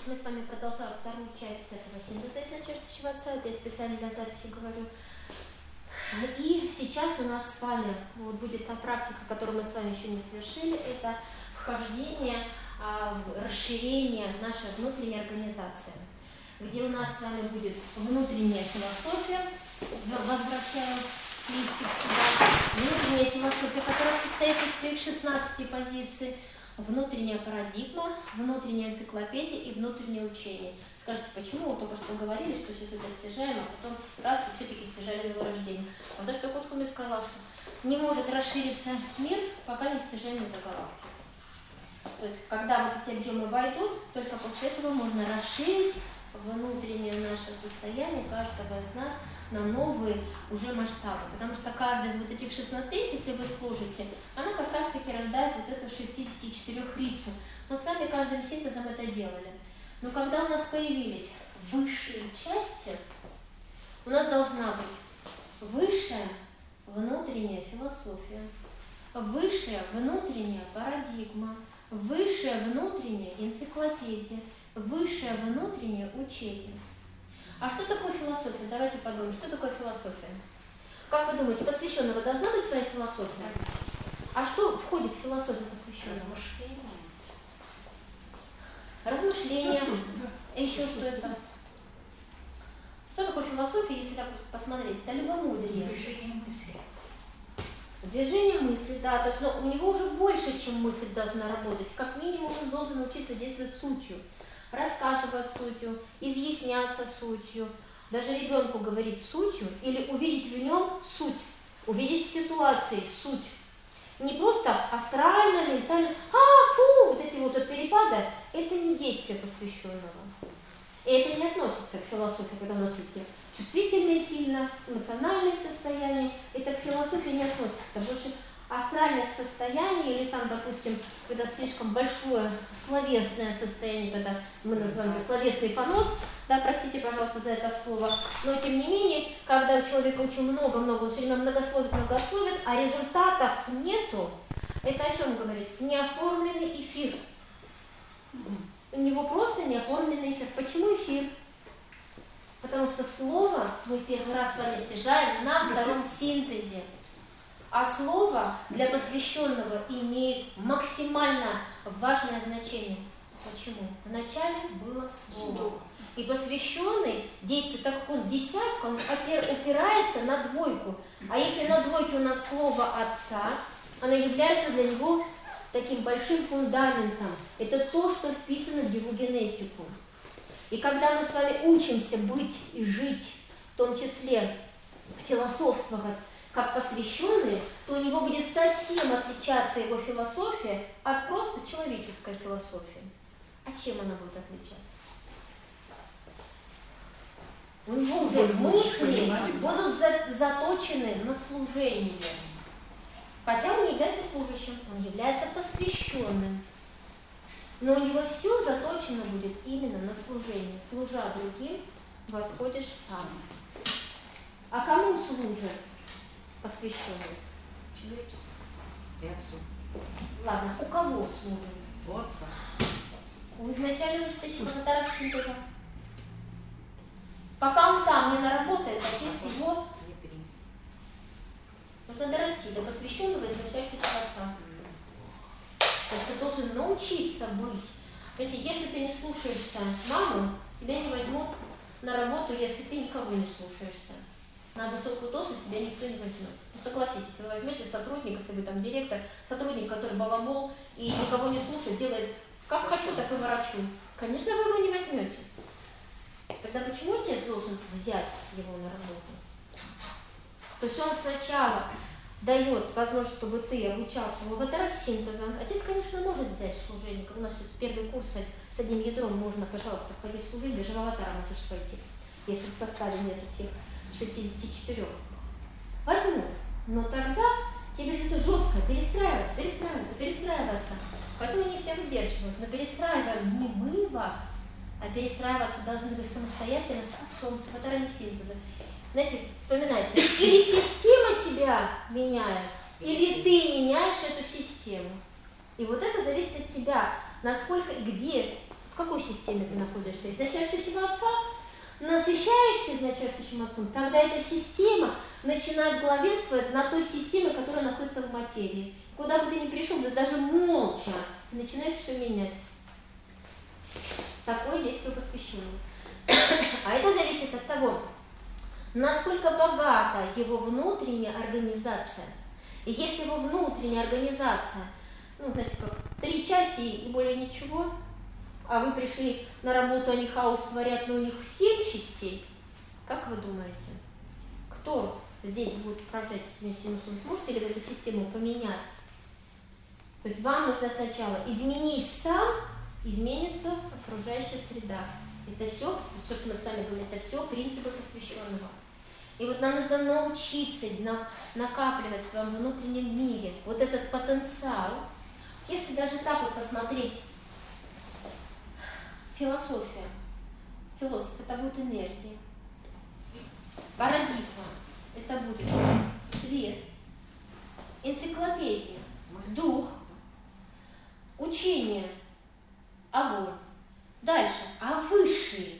мы с вами продолжаем вторую часть этого синтеза из «Надежды Отца». Это я специально для записи говорю. И сейчас у нас с вами вот будет та практика, которую мы с вами еще не совершили, это вхождение, расширение нашей внутренней организации, где у нас с вами будет внутренняя философия, возвращаем листик сюда, внутренняя философия, которая состоит из своих 16 позиций, внутренняя парадигма, внутренняя энциклопедия и внутреннее учение. Скажите, почему вы только что говорили, что сейчас это стяжаем, а потом раз и все-таки стяжали новорождение? Потому что Котхуми сказал, что не может расшириться мир, пока не стяжаем метагалактику. То есть, когда вот эти объемы войдут, только после этого можно расширить внутреннее наше состояние каждого из нас на новые уже масштабы. Потому что каждая из вот этих 16, если вы слушаете, она как раз-таки рождает вот эту 64-рицу. Мы с вами каждым синтезом это делали. Но когда у нас появились высшие части, у нас должна быть высшая внутренняя философия, высшая внутренняя парадигма, высшая внутренняя энциклопедия, высшее внутреннее учение. А что такое философия? Давайте подумаем, что такое философия? Как вы думаете, посвященного должна быть своя философия? А что входит в философию посвященного? Размышления. И еще что это? Что такое философия, если так посмотреть? Это любомудрие. Движение мысли. Движение мысли, да. То есть, но у него уже больше, чем мысль должна работать. Как минимум он должен научиться действовать сутью. Рассказывать сутью, изъясняться сутью, даже ребенку говорить сутью или увидеть в нем суть, увидеть в ситуации суть. Не просто астрально, ментально, вот эти вот перепады, это не действие посвященного. И это не относится к философии, когда у нас эти чувствительные сильно, эмоциональные состояния, это к философии не относится, это больше астральное состояние, или там, допустим, когда слишком большое словесное состояние, когда мы называем это словесный понос, да, простите, пожалуйста, за это слово, но тем не менее, когда у человека очень много-много, он все время многословит, а результатов нету, это о чем говорит? Неоформленный эфир. У него просто неоформленный эфир. Почему эфир? Потому что слово мы первый раз с вами стяжаем на втором синтезе. А слово для посвященного имеет максимально важное значение. Почему? Вначале было слово. И посвященный действует, так как он десятка, он упирается на двойку. А если на двойке у нас слово Отца, оно является для него таким большим фундаментом. Это то, что вписано в его генетику. И когда мы с вами учимся быть и жить, в том числе философствовать, как посвященные, то у него будет совсем отличаться его философия от просто человеческой философии. А чем она будет отличаться? У него уже мысли будут заточены на служение. Хотя он не является служащим, он является посвященным. Но у него все заточено будет именно на служение. Служа другим, восходишь сам. А кому служит посвященный? Человечеству. И Отцу. Ладно, у кого служит? У Отца. У изначально вышедшего аватара синтеза. Пока он там не наработает, Отец его нужно дорасти до посвященного изначающегося Отца. То есть ты должен научиться быть. Понимаете, если ты не слушаешься маму, тебя не возьмут на работу, если ты никого не слушаешься. На высокую должность тебя никто не возьмет. Ну, согласитесь, вы возьмете сотрудника, если вы там директор, сотрудник, который балабол и никого не слушает, делает как хочу, так и ворочу. Конечно, вы его не возьмете. Тогда почему отец должен взять его на работу? То есть он сначала дает возможность, чтобы ты обучался в аватарах синтеза. Отец, конечно, может взять служение. У нас сейчас первый курс с одним ядром можно, пожалуйста, входить в служение, даже в аватара можешь пойти, если в составе нет всех 64. Возьму. Но тогда тебе придется жестко перестраиваться. Поэтому не все выдерживают. Но перестраиваем не мы вас, а перестраиваться должны вы самостоятельно с отцом, с аватарами синтеза. Знаете, вспоминайте, или система тебя меняет, или ты меняешь эту систему. И вот это зависит от тебя, насколько и где, В какой системе ты находишься? Из начальствующего отца? Насыщаешься из начальствующим отцом, тогда эта система начинает главенствовать на той системе, которая находится в материи. Куда бы ты ни пришел, да даже молча, ты начинаешь все менять. Такое действие посвященного. А это зависит от того, насколько богата его внутренняя организация. И если его внутренняя организация, знаете, как 3 части и более ничего, а вы пришли на работу, они хаос творят, но у них 7 частей, как вы думаете, кто здесь будет управлять этим всем? Сможете ли вы эту систему поменять? То есть вам нужно сначала изменить сам, изменится окружающая среда. Это все, что мы с вами говорим, это все принципы посвященного. И вот нам нужно научиться накапливать в своем внутреннем мире вот этот потенциал. Если даже так вот посмотреть, философия. Философ – это будет энергия. Парадигма – это будет свет. Энциклопедия – дух. Учение – огонь. Дальше. А высший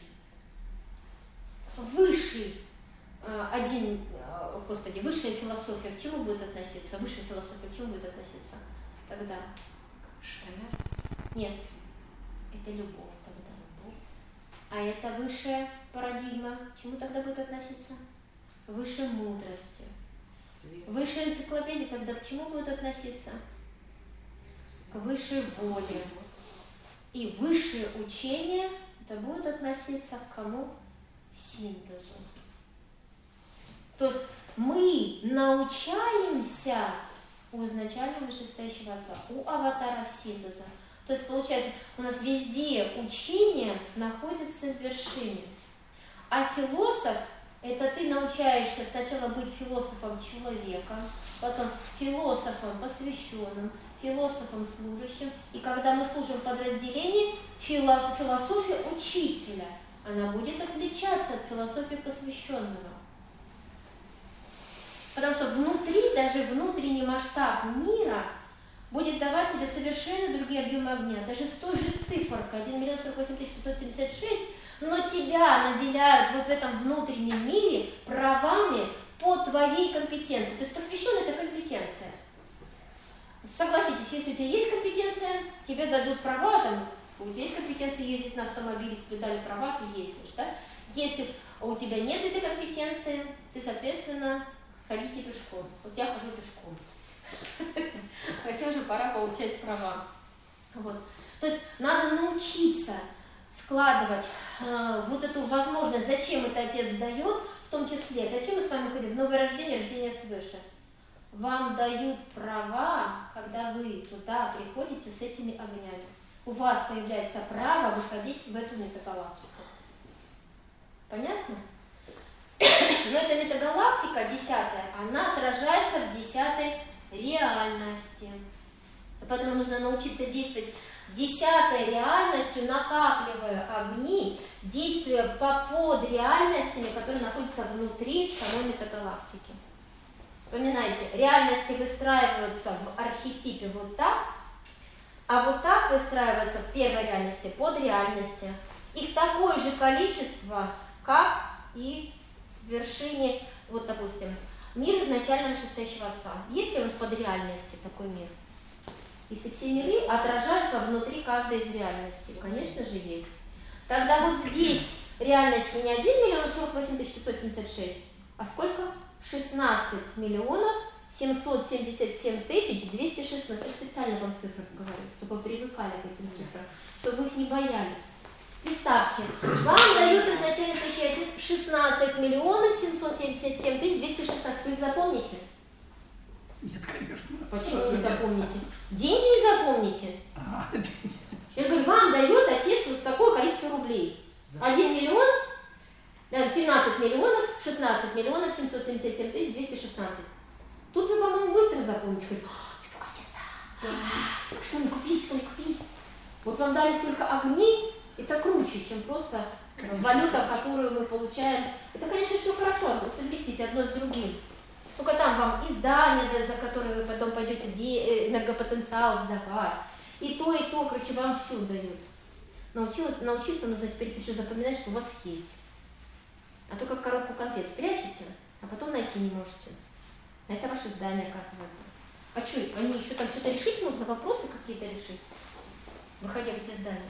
высшая философия к чему будет относиться? Высшая философия к чему будет относиться тогда? Нет, это любовь тогда. А это высшая парадигма к чему тогда будет относиться? Высшей мудрости. Высшая энциклопедия тогда к чему будет относиться? К высшей воле. И высшее учение это будет относиться к кому? Синтезу. То есть мы научаемся у изначально вышестоящего отца, у аватаров синтеза. То есть получается, у нас везде учение находится в вершине. А философ – это ты научаешься сначала быть философом человека, потом философом посвященным, философом служащим. И когда мы служим подразделении, философия учителя, она будет отличаться от философии посвященного. Потому что внутри, даже внутренний масштаб мира будет давать тебе совершенно другие объемы огня. Даже с той же цифрой 1 048 576, но тебя наделяют вот в этом внутреннем мире правами по твоей компетенции. То есть посвященная – это компетенция. Согласитесь, если у тебя есть компетенция, тебе дадут права, там, у тебя есть компетенция ездить на автомобиле, тебе дали права, ты ездишь, да? Если у тебя нет этой компетенции, ты, соответственно, ходите пешком. Вот я хожу пешком. Хотя уже пора получать права. Вот. То есть надо научиться складывать вот эту возможность, зачем это Отец дает, в том числе, зачем мы с вами ходим в новое рождение, рождение свыше. Вам дают права, когда вы туда приходите с этими огнями. У вас появляется право выходить в эту метагалактику. Понятно? Но эта метагалактика, 10-я, она отражается в 10-й реальности. Поэтому нужно научиться действовать 10-й реальностью, накапливая огни, действуя по подреальностям, которые находятся внутри самой метагалактики. Вспоминайте, реальности выстраиваются в архетипе вот так, а вот так выстраиваются в первой реальности подреальности. Их такое же количество, как и в вершине, вот допустим, мир изначально вышестоящего отца. Есть ли у нас подреальности такой мир? Если все миры отражаются внутри каждой из реальностей, конечно же есть. Тогда вот здесь реальности не 1 048 576, а сколько? 16 777 216. Я специально вам цифры говорю, чтобы вы привыкали к этим цифрам, чтобы вы их не боялись. Представьте, вам дают изначально стоящий отец 16 777 216. Вы их запомните? Нет, конечно. Почему не запомните? Деньги не запомните. Я говорю, вам дает отец вот такое количество рублей. 1 миллион, 17 миллионов, 16 миллионов 777 216. Тут вы, по-моему, быстро запомните. Сколько отец? Что мне купить, что мне купить? Вот вам дали столько огней, это круче, чем просто валюта, которую мы получаем. Это, конечно, все хорошо, совместить одно с другим. Только там вам издание, за которое вы потом пойдете энергопотенциал сдавать. И то, короче, вам все дают. Научиться нужно теперь это все запоминать, что у вас есть. А то как коробку конфет спрячете, а потом найти не можете. А это ваше здание, оказывается. А что, они еще там что-то решить можно? Вопросы какие-то решить? Выходя в эти здания.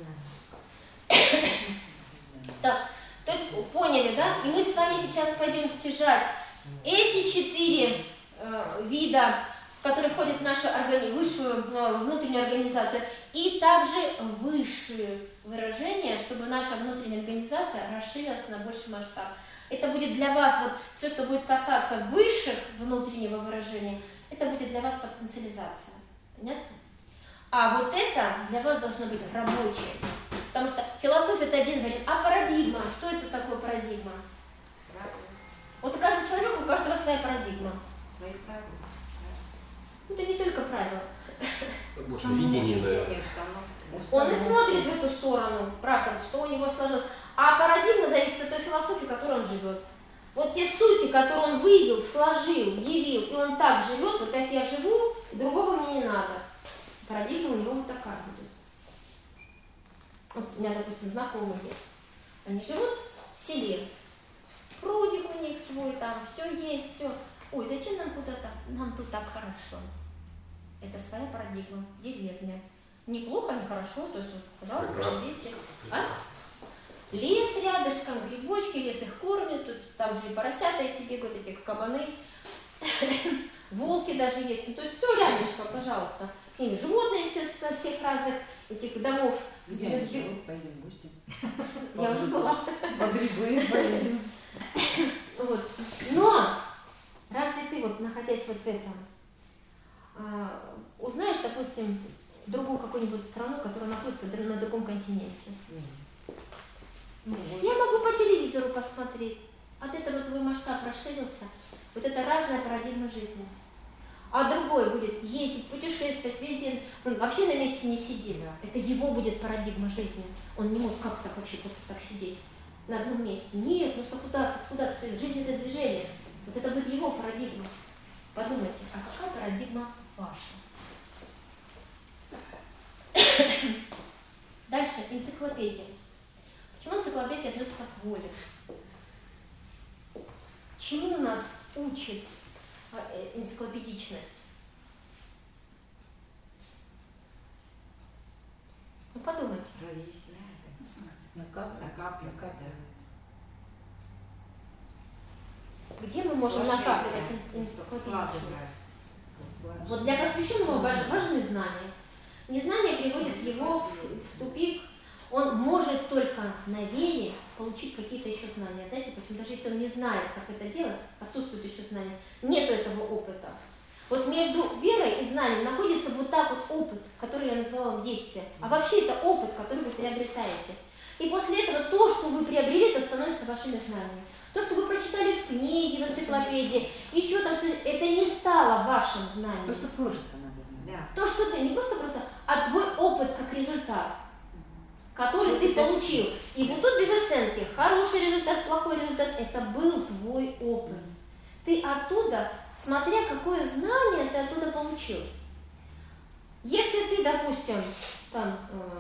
Так, то есть поняли, да? И мы с вами сейчас пойдем стяжать эти 4 вида, которые входят в нашу высшую внутреннюю организацию, и также высшие выражения, чтобы наша внутренняя организация расширилась на больший масштаб. Это будет для вас, вот все, что будет касаться высших внутреннего выражения, это будет для вас потенциализация. Понятно? А вот это для вас должно быть рабочее. Потому что философия это один вариант. А парадигма? Что это такое парадигма? Вот у каждого человека, у каждого своя парадигма. Свои правила. Это не только правила. Больше видение, наверное. Он и смотрит в эту сторону, правда, что у него сложилось. А парадигма зависит от той философии, которой он живет. Вот те сути, которые он выявил, сложил, явил, и он так живет, вот как я живу, другого мне не надо. Парадигма у него вот такая будет. Вот у меня, допустим, знакомые есть. Они живут в селе. Прудик у них свой, там все есть, все. Ой, зачем нам куда-то? Нам тут так хорошо. Это своя парадигма, деревня. Неплохо, не хорошо, то есть, вот, пожалуйста, живите. А? Лес рядышком, грибочки, лес их кормит, тут там же и поросята эти бегают, эти кабаны, волки даже есть. Ну, то есть все рядышком, пожалуйста. К ним животные все со всех разных этих домов. Где они живут? Пойдем в гости. Я уже была. По грибы поедем. Вот. Но разве ты, вот, находясь вот в этом, узнаешь, допустим, другую какую-нибудь страну, которая находится на другом континенте? Я могу по телевизору посмотреть. От этого твой масштаб расширился. Вот это разная парадигма жизни. А другой будет ездить, путешествовать везде. Он вообще на месте не сидит. Это его будет парадигма жизни. Он не может как так вообще просто так сидеть на одном месте. Нет, ну что куда-то. Жизнь это движение. Вот это будет его парадигма. Подумайте, а какая парадигма ваша? Дальше энциклопедия. Почему энциклопедия относится к воле? Чему нас учит энциклопедичность? Ну подумайте. Разъясняет. Накапливает. Где мы можем накапливать энциклопедичность? Вот для посвященного важны знания. Незнание приводит его в тупик. Он может только на вере получить какие-то еще знания. Знаете почему? Даже если он не знает, как это делать, отсутствует еще знания, нет этого опыта. Вот между верой и знанием находится вот так вот опыт, который я назвала вам действие. А вообще это опыт, который вы приобретаете. И после этого то, что вы приобрели, это становится вашими знаниями. То, что вы прочитали в книге, в энциклопедии, еще там, это не стало вашим знанием. То, что прожито, наверное. То, что ты, не просто, а твой опыт как результат, который ты получил. И вот тут без оценки, хороший результат, плохой результат, это был твой опыт. Ты оттуда, смотря какое знание ты оттуда получил. Если ты, допустим, там,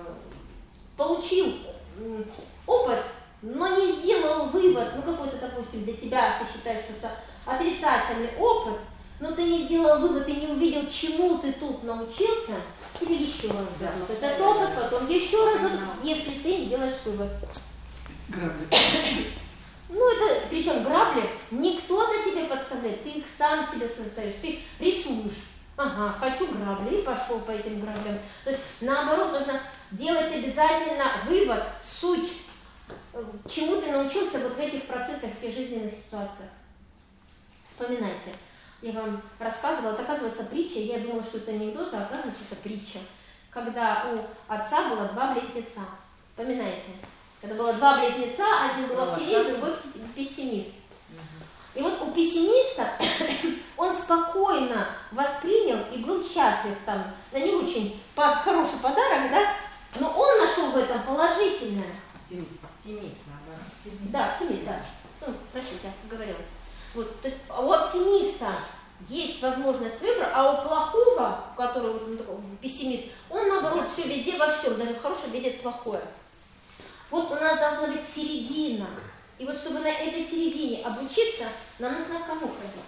получил опыт, но не сделал вывод, ну какой-то, допустим, для тебя ты считаешь, что это отрицательный опыт, но ты не сделал вывод и не увидел, чему ты тут научился, тебе еще раз дадут этот опыт, потом еще раз дадут, если ты не делаешь вывод. Грабли. Ну это, причем грабли не кто-то тебе подставляет, ты их сам себе создаешь, ты рисуешь. Ага, хочу грабли, и пошел по этим граблям. То есть наоборот нужно делать обязательно вывод, суть, чему ты научился вот в этих процессах, в тех жизненных ситуациях. Вспоминайте. Я вам рассказывала, это, оказывается, притча, я думала, что это анекдот, а оказывается, это притча. Когда у отца было 2 близнеца. Вспоминайте. Когда было 2 близнеца, один был оптимист, другой пессимист. И вот у пессимиста он спокойно воспринял и был счастлив там, на не очень хороший подарок, да, но он нашел в этом положительное. Оптимист, наоборот. Да, оптимист, да. Ну, простите, оговорилась. Вот, то есть у оптимиста есть возможность выбора, а у плохого, который вот, такой пессимист, он наоборот все везде во всем всем, даже в хорошем видят плохое. Вот у нас должна быть середина. И вот чтобы на этой середине обучиться, нам нужно к кому ходить?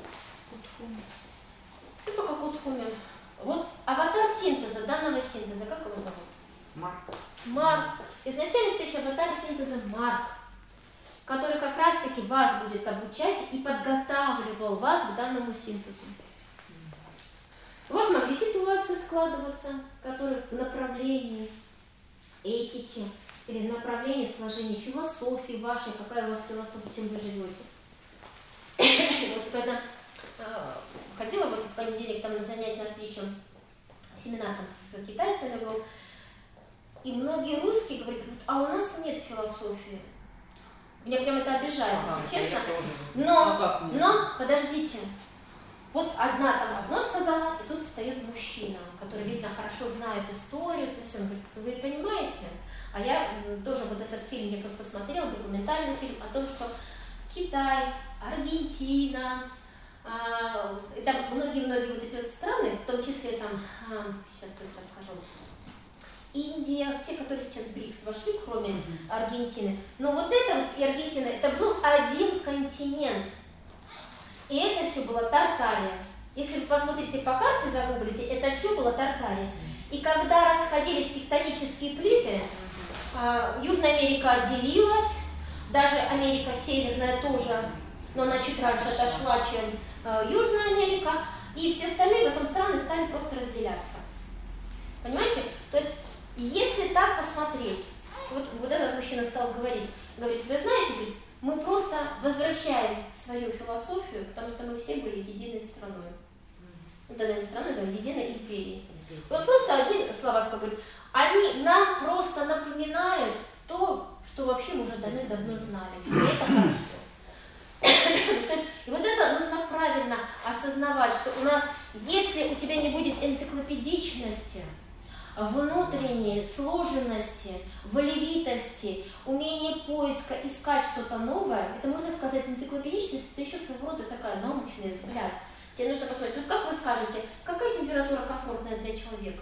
Что такое Кутхумен? Вот аватар синтеза, данного синтеза, как его зовут? Марк. Изначально стоящий аватар синтеза Марк, который как раз-таки вас будет обучать и подготавливал вас к данному синтезу. У вас могли ситуации складываться, которые в направлении этики или в направлении сложения философии вашей, какая у вас философия, чем вы живете. Вот когда ходила вот в понедельник там на занятия, на встречу, семинар там с китайцами был, и многие русские говорят, вот, а у нас нет философии. Меня прям это обижает, если честно. Но, подождите. Вот одна там одно сказала, и тут встает мужчина, который, видно, хорошо знает историю, это все. Он говорит, вы понимаете? А я тоже вот этот фильм я просто смотрела, документальный фильм о том, что Китай, Аргентина, там многие-многие вот эти вот страны, в том числе там, сейчас только расскажу, Индия, все, которые сейчас в БРИКС вошли, кроме Аргентины. Но вот это вот и Аргентина, это был один континент. И это все было Тартария. Если вы посмотрите по карте, загуглите, это все было Тартария. И когда расходились тектонические плиты, Южная Америка отделилась, даже Америка Северная тоже, но она чуть раньше отошла, чем Южная Америка, и все остальные потом страны стали просто разделяться. Понимаете? То есть, если так посмотреть, вот этот мужчина стал говорить, говорит, вы знаете, мы просто возвращаем свою философию, потому что мы все были единой страной. Вот она не страной, а единой империей. Вот просто одни слова говорю, они нам просто напоминают то, что вообще мы уже давно знали. И это хорошо. То есть, и вот это нужно правильно осознавать, что у нас, если у тебя не будет энциклопедичности, внутренней сложенности, волевитости, умения поиска, искать что-то новое, это можно сказать, энциклопедичность, это еще своего рода такая научный взгляд. Тебе нужно посмотреть, вот как вы скажете, какая температура комфортная для человека?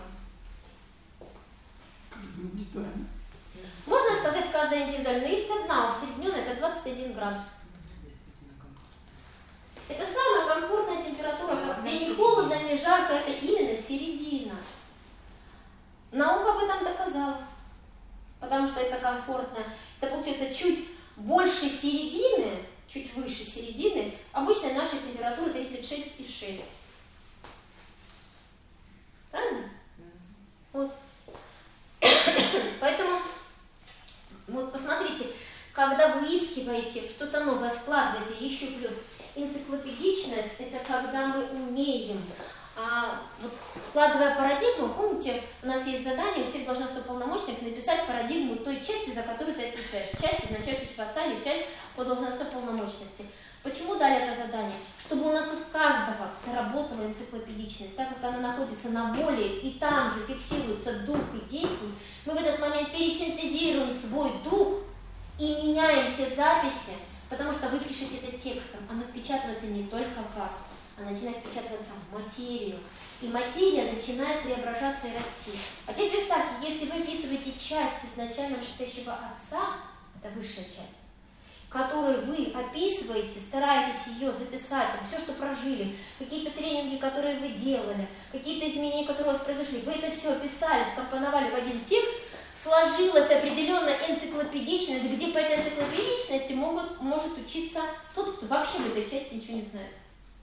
Индивидуально. Можно сказать, каждая индивидуально, но есть одна усредненная, это 21 градус. Это самая комфортная температура, где не холодно, не жарко, это именно середина. Наука об этом доказала, потому что это комфортно. Это получается чуть больше середины, чуть выше середины. Обычная наша температура 36,6. Правильно? Вот. Поэтому, вот посмотрите, когда выискиваете что-то новое, складываете, еще плюс энциклопедичность, это когда мы умеем, вот, складывая парадигму, помните, у нас есть задание, у всех должностных полномочий написать парадигму той части, за которую ты отвечаешь. Часть означает официальную часть по должностной полномочности. Почему дали это задание? Чтобы у нас у каждого заработала энциклопедичность, так как она находится на воле и там же фиксируется дух и действие, мы в этот момент пересинтезируем свой дух и меняем те записи, потому что вы пишете это текстом, оно впечатывается не только в вас, а начинает впечатываться в материю. И материя начинает преображаться и расти. А теперь представьте, если вы описываете часть изначально вышестоящего отца, это высшая часть, которую вы описываете, стараетесь ее записать, там, все, что прожили, какие-то тренинги, которые вы делали, какие-то изменения, которые у вас произошли, вы это все описали, скомпоновали в один текст, сложилась определенная энциклопедичность, где по этой энциклопедичности может учиться тот, кто вообще в этой части ничего не знает.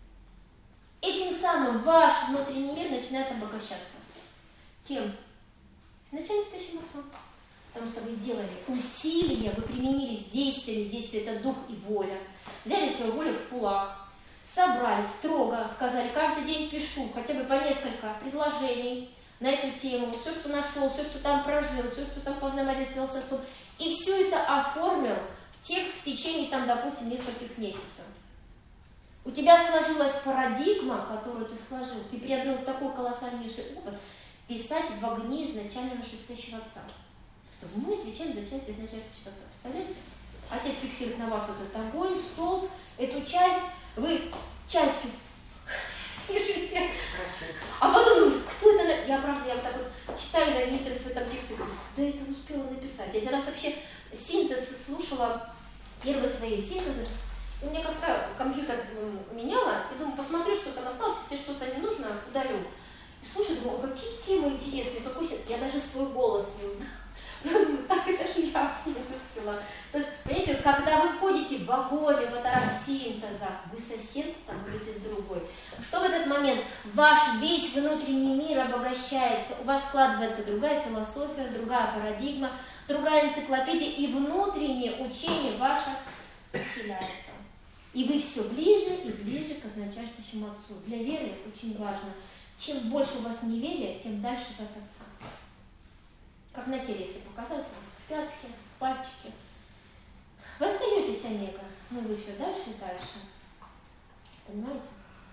Этим самым ваш внутренний мир начинает обогащаться. Кем? Изначально спящим отцом. Потому что вы сделали усилия, вы применили действие это дух и воля. Взяли свою волю в кулак, собрались строго, сказали, каждый день пишу хотя бы по несколько предложений на эту тему, все, что нашел, все, что там прожил, все, что там повзаимодействовал с отцом. И все это оформил в текст в течение, там, допустим, нескольких месяцев. У тебя сложилась парадигма, которую ты сложил, ты приобрел такой колоссальнейший опыт, писать в огне изначально вышестоящего отца. Что мы отвечаем за часть изначально вышестоящего отца. Представляете? Отец фиксирует на вас вот этот огонь, стол, эту часть, вы частью пишите. А потом, кто это? Я правда, я вот так вот читаю на Нитрес в этом тексте, говорю, да это успела написать. Я один раз вообще синтез слушала, первые свои синтезы, и мне как-то компьютер меняла, и думаю, посмотрю, что там осталось, если что-то не нужно, удалю. И слушаю, думаю, какие темы интересные, какой синтез, я даже свой голос не узнала. Так это же я синтезила. То есть, понимаете, когда вы входите в огонь, в этап синтеза, вы совсем становитесь другой. Что в этот момент? Ваш весь внутренний мир обогащается, у вас складывается другая философия, другая парадигма, другая энциклопедия, и внутреннее учение ваше усиляется. И вы все ближе и ближе к означающему Отцу. Для веры очень важно. Чем больше у вас неверия, тем дальше вы от Отца. Как на теле, если показать, там, в пятки, в пальчики. Вы остаетесь омега, но вы все дальше и дальше. Понимаете?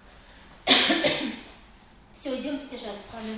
Все, идем стяжать с вами.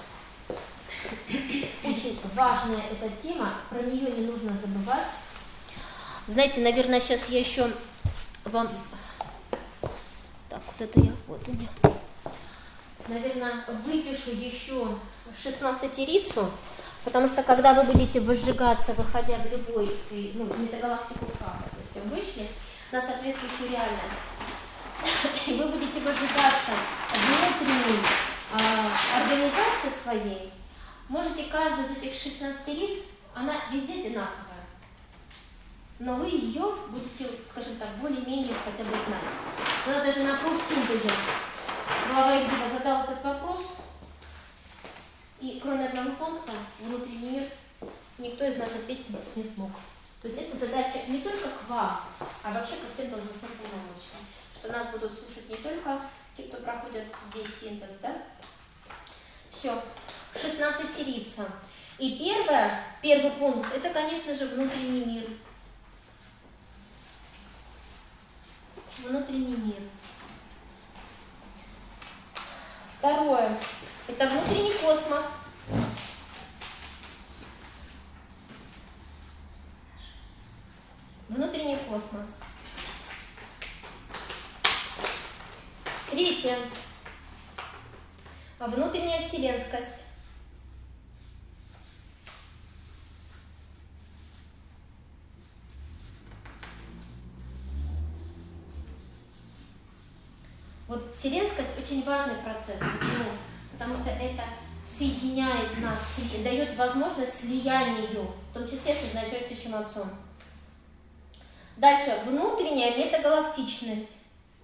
Очень важная эта тема, про нее не нужно забывать. Знаете, наверное, сейчас я еще вам... Так, вот это я, вот у меня. Наверное, выпишу еще 16-рицу, потому что когда вы будете выжигаться, выходя в любой, метагалактику Фаха, то есть вы вышли на соответствующую реальность, и вы будете выжигаться внутренней организации своей, можете каждую из этих 16 лиц, она везде одинаковая, но вы ее будете, скажем так, более-менее хотя бы знать. У нас даже на профсинтезе глава Ивдива задал этот вопрос, и кроме одного пункта, внутренний мир, никто из нас ответить не смог. То есть это задача не только к вам, а вообще ко всем должностным полномочиям. Что нас будут слушать не только те, кто проходят здесь синтез, да? Все, 16 лица. И первый пункт, это, конечно же, внутренний мир. Внутренний мир. Второе. Это внутренний космос. Внутренний космос. Третье. Внутренняя вселенскость. Вот вселенскость очень важный процесс. Почему? Потому что это соединяет нас, дает возможность слиянию, в том числе с изначальным Отцом. Дальше, внутренняя метагалактичность.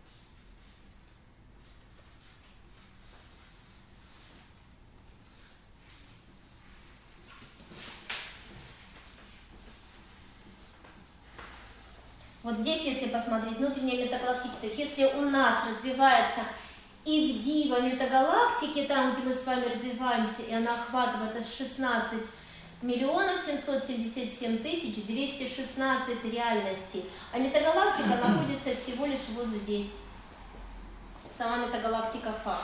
Вот здесь, если посмотреть, внутренняя метагалактичность, если у нас развивается Ивдива метагалактики, там, где мы с вами развиваемся, и она охватывает аж 16 миллионов 777 тысяч 216 реальностей, а метагалактика находится всего лишь вот здесь, сама метагалактика Фа,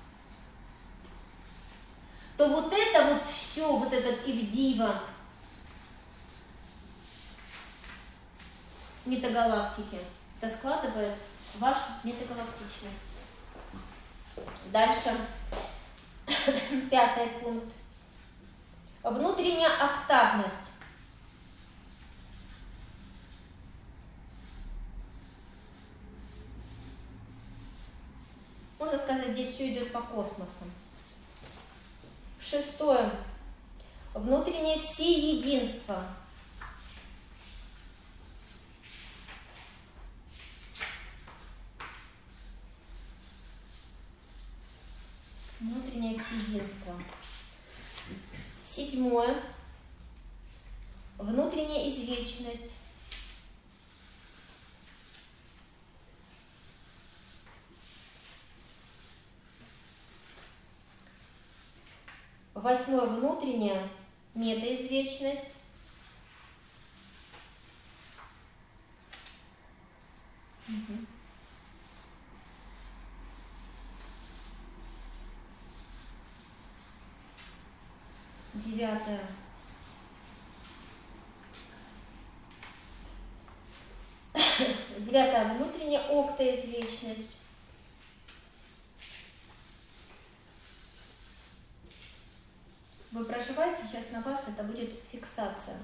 то вот это вот все, вот этот Ивдива метагалактики, это складывает вашу метагалактичность. Дальше, 5 пункт. Внутренняя октавность. Можно сказать, здесь все идет по космосу. 6. Внутреннее всеединство. Внутреннее всеединство. 7. Внутренняя извечность. 8. Внутренняя метаизвечность. 9. Внутренняя октоизвечность. будет фиксация.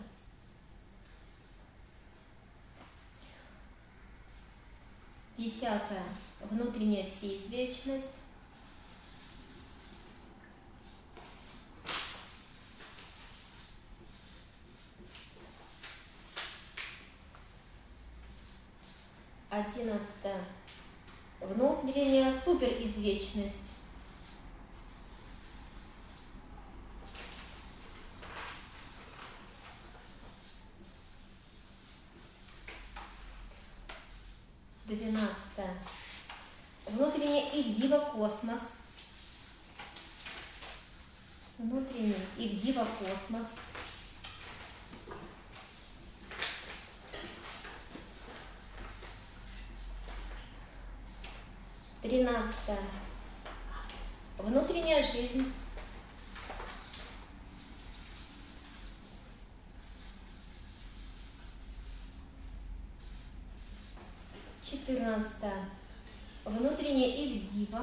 Десятое. Внутренняя всеизвечность. Одиннадцатое. Внутренняя суперизвечность. Двенадцатое. Внутренний Ивдива космос. Внутренний Ивдива космос. 13. Внутренняя жизнь. 14. Внутренняя Ивдива.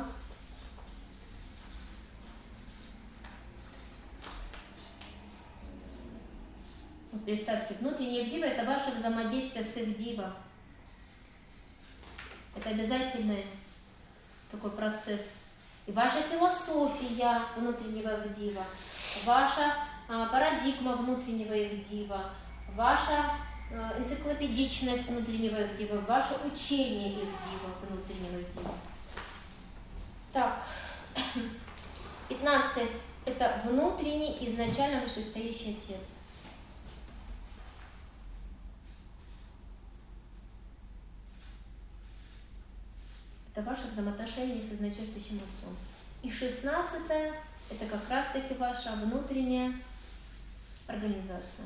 15. Представьте, внутренняя Ивдива — это ваше взаимодействие с Ивдива. Это обязательный такой процесс. И ваша философия внутреннего Ивдива, ваша парадигма внутреннего Ивдива, ваша энциклопедичность внутреннего Ивдива, ваше учение Ивдива, внутреннего Ивдива. Так, 15. Это внутренний, изначально вышестоящий Отец. Это ваше взаимоотношение с изначальным Отцом. И 16. Это как раз-таки ваша внутренняя организация.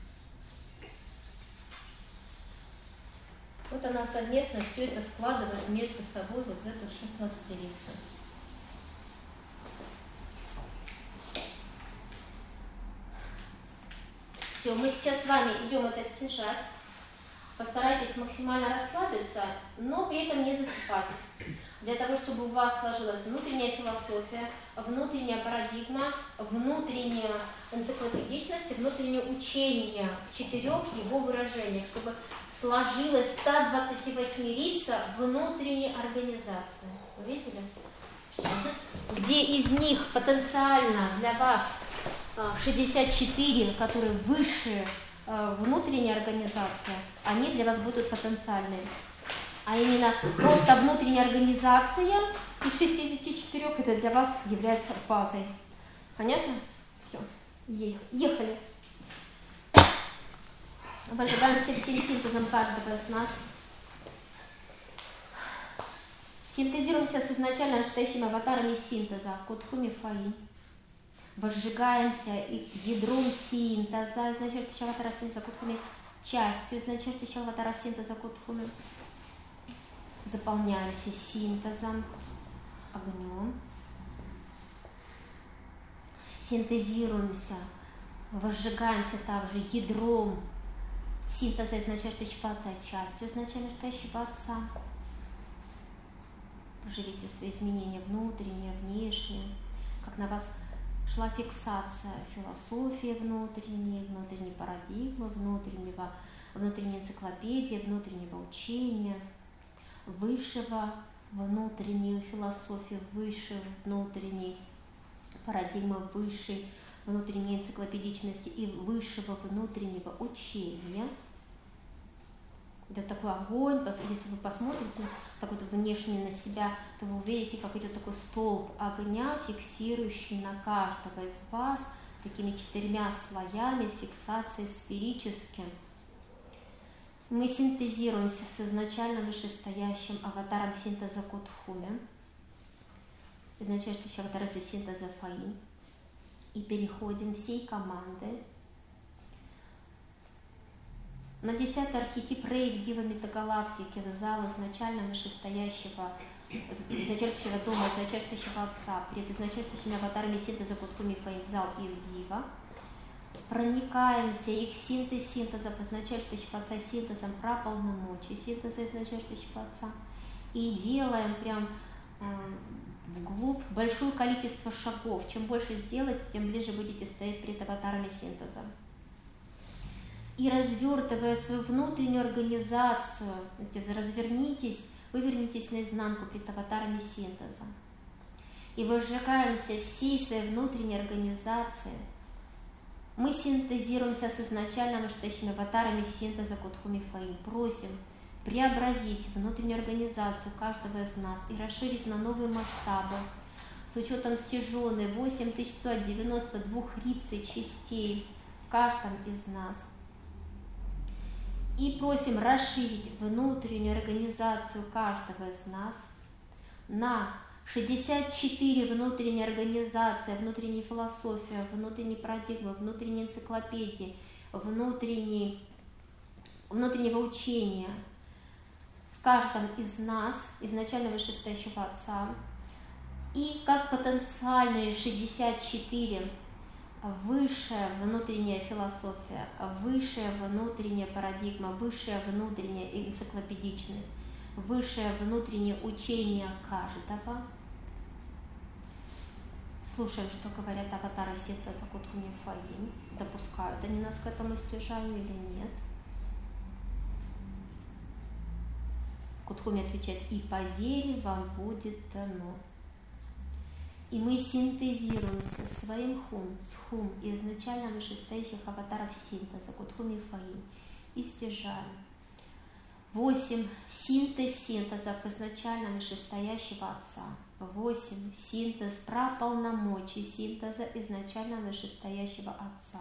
Вот она совместно все это складывает между собой вот в эту 16-рицу. Все, мы сейчас с вами идем это снижать. Постарайтесь максимально расслабиться, но при этом не засыпать. Для того, чтобы у вас сложилась внутренняя философия, внутренняя парадигма, внутренняя энциклопедичность и внутреннее учение в 4 его выражениях, чтобы сложилась 128-рица внутренней организации. Вы видели? Где из них потенциально для вас 64, которые высшие внутренняя организация, они для вас будут потенциальные. А именно просто внутренняя организация из 64 это для вас является базой. Понятно? Все. Ехали. Обожигаемся всем синтезом каждого из нас. Синтезируемся с изначально настоящими аватарами синтеза, Кутхуми Фаи. Возжигаемся их ядром синтеза, изначального аватара синтеза Кутхуми, частью изначального аватара синтеза Кутхуми. Заполняемся синтезом, огнем. Синтезируемся, возжигаемся также ядром синтеза изначального Отца, частью изначально настоящего Отца. Проживите свои изменения внутренние, внешние, как на вас шла фиксация философии внутренней парадигмы, внутренней энциклопедии, внутреннего учения, высшего внутреннюю философию, высшей внутренней парадигмы, высшей внутренней энциклопедичности и высшего внутреннего учения. Это такой огонь, если вы посмотрите так вот внешне на себя, то вы увидите, как идет такой столб огня, фиксирующий на каждого из вас такими 4 слоями фиксации сферическим. Мы синтезируемся с изначально вышестоящим аватаром синтеза Кутхуми, изначально аватаром синтеза Фаи, и переходим всей командой на 10-й архетип Рейв-Дива Метагалактики, в зал изначально вышестоящего дома, изначального Отца, перед изначальными аватарами синтеза Кутхуми Фаи, зал Ивдива. Проникаемся их синтезом изначального Отца, синтезом про полномочий, синтеза изначального Отца, и делаем прям вглубь большое количество шагов. Чем больше сделаете, тем ближе будете стоять перед аватарами синтеза. и развертывая свою внутреннюю организацию, развернитесь, вывернитесь наизнанку перед аватарами синтеза. И выжигаемся всей своей внутренней организацией. Мы синтезируемся с изначально вышедшими аватарами синтеза Кутхуми Фаим. Просим преобразить внутреннюю организацию каждого из нас и расширить на новые масштабы с учетом стяженной 8192 рицей частей в каждом из нас. И просим расширить внутреннюю организацию каждого из нас на 64 внутренние организации, внутренняя философия, внутренние парадигмы, внутренние энциклопедии, внутреннего учения в каждом из нас, изначально вышестоящего Отца, и как потенциальные 64 высшая внутренняя философия, высшая внутренняя парадигма, высшая внутренняя энциклопедичность, высшее внутреннее учение каждого. Слушаем, что говорят аватары синтеза Кутхуми Фаим. Допускают они нас к этому стяжанию или нет? Кутхуми отвечает: и по вере вам будет дано. И мы синтезируемся своим хум с хум и изначально вышестоящих аватаров синтеза Кутхуми Фаим и стяжаем 8 синтезов изначально вышестоящего Отца, 8 синтез праполномочий синтеза изначально вышестоящего Отца.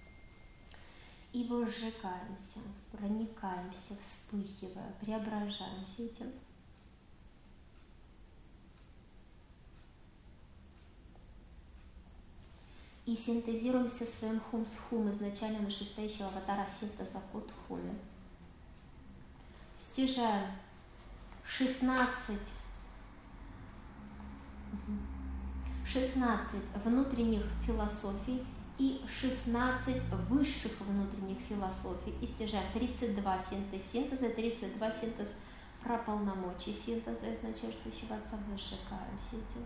И выжигаемся, проникаемся, вспыхивая, преображаемся этим. И синтезируемся своим хум с хум изначально вышестоящего аватара синтеза Кутхуми. Стяжаем 16 внутренних философий и 16 высших внутренних философий. И стяжаем 32 синтеза, 32 синтез праполномочий синтеза изначальствующего Отца. Выжигаем этим.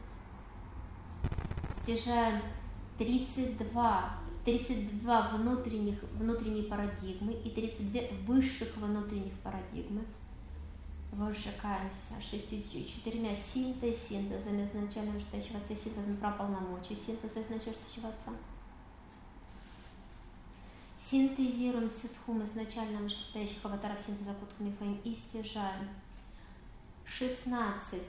Стяжаем 32 внутренние парадигмы и 32 высших внутренних парадигмы. Выжигаемся 64 синтезами изначально вышестоящего Отца, синтезом праполномочий синтеза изначальствующего Отца. Синтезируемся с хум изначально вышестоящих аватаров синтеза Кутхуми Фаим и стяжаем 16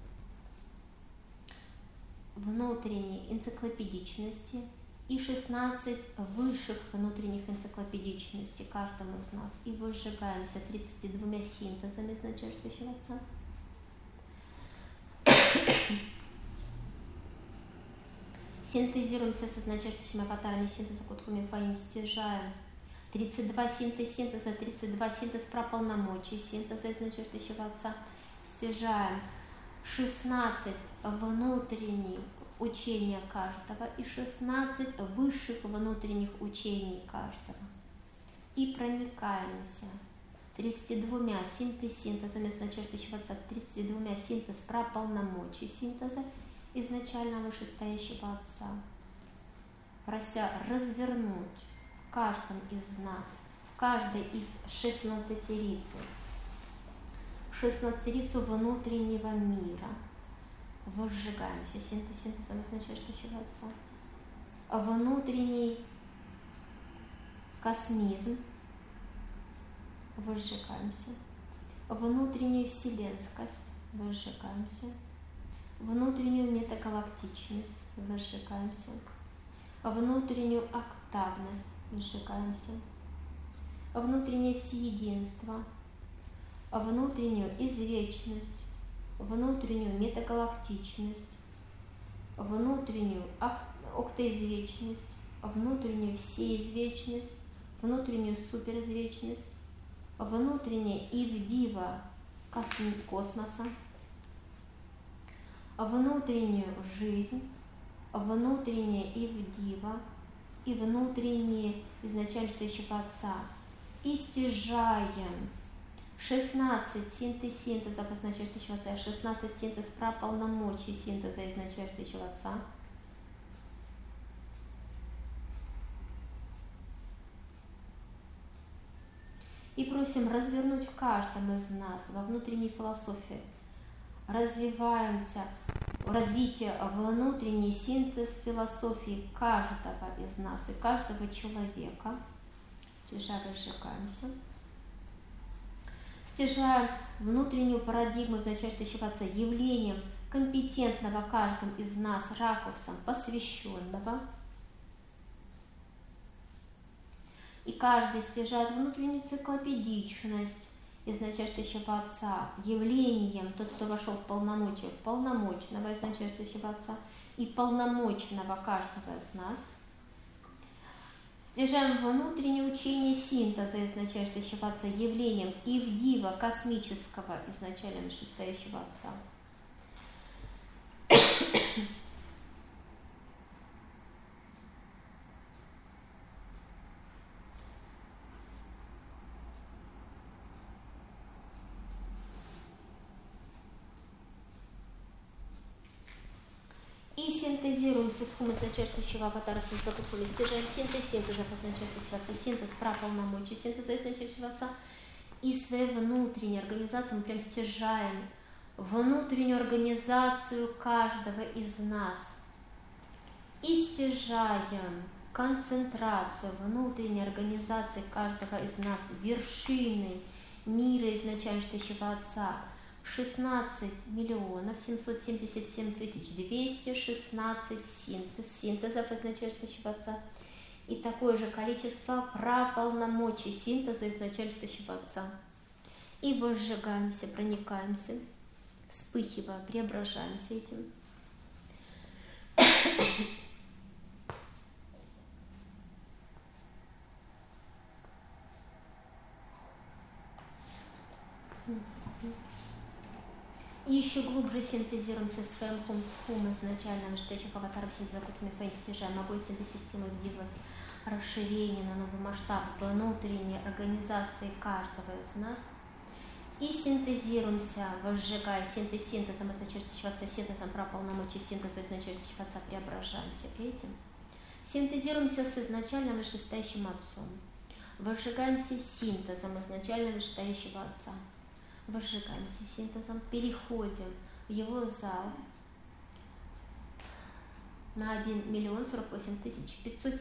внутренней энциклопедичности и 16 высших внутренних энциклопедичностей каждому из нас. И выжигаемся 32 синтезами изначальствующего Отца. Синтезируемся с изначальствующими аватарами синтеза Кутхуми Фаим, стяжаем 32 синтеза, 32 синтез праполномочий синтеза изначальствующего Отца. Стяжаем 16 внутренних учения каждого и 16 высших внутренних учений каждого. И проникаемся 32 синтезами изначальствующего Отца, 32 синтез праполномочий синтеза изначально вышестоящего Отца, прося развернуть в каждом из нас, в каждой из 16 рицей, 16 рицу внутреннего мира. Выжигаемся синтезом изначальствующего Отца. Внутренний космизм. Выжигаемся. Внутреннюю вселенскость. Выжигаемся. Внутреннюю метагалактичность. Выжигаемся. Внутреннюю октавность. Выжигаемся. Внутреннее всеединство. Внутреннюю извечность. Внутреннюю метагалактичность, внутреннюю октоизвечность, внутреннюю всеизвечность, внутреннюю суперизвечность, внутреннее ивдива космоса, внутреннюю жизнь, внутреннее ивдива и внутреннее изначальствующего Отца. И стяжаем 16 синтезов изначальствующего Отца, 16 синтез праполномочий синтеза изначальствующего Отца. И просим развернуть в каждом из нас во внутренней философии. Развиваемся, развитие внутренний синтез философии каждого из нас и каждого человека. Разжигаемся. Стяжаем внутреннюю парадигму, означающую явлением компетентного каждым из нас ракурсом посвященного. И каждый стяжает внутреннюю энциклопедичность, изначающего Отца, явлением, тот, кто вошел в полномочия, полномочного, изначающего Отца, и полномочного каждого из нас. Стяжаем внутреннее учение синтеза, изначающего Отца, явлением Ивдива космического, изначально вышестоящего Отца. И синтезируемся с хум, означающего аватара синтеза, стяжаем синтез, синтеза, означающего Отца, синтез праполномочий, синтеза, означающего Отца, и своей внутренней организацией мы прям стяжаем внутреннюю организацию каждого из нас. И стяжаем концентрацию внутренней организации каждого из нас, вершины мира, изначающего Отца, 16 миллионов 777 тысяч 216 синтезов, изначающего Отца, и такое же количество праполномочий синтеза, изначающего Отца. И возжигаемся, проникаемся, вспыхивая, преображаемся этим. И еще глубже синтезируемся с своим хум изначально, настоящих аватаров синтезакутами фэн, стяжаем огонь синтез-системы вдивность, расширение на новый масштаб внутренней организации каждого из нас. И синтезируемся, возжигая синтезом, означающего Отца, синтезом праполномочий синтеза, означающего Отца, преображаемся этим. Синтезируемся с изначально вышестоящим Отцом. Возжигаемся синтезом изначально вышестоящего Отца. Возжигаемся синтезом, переходим в его зал на 1 миллион 48 тысяч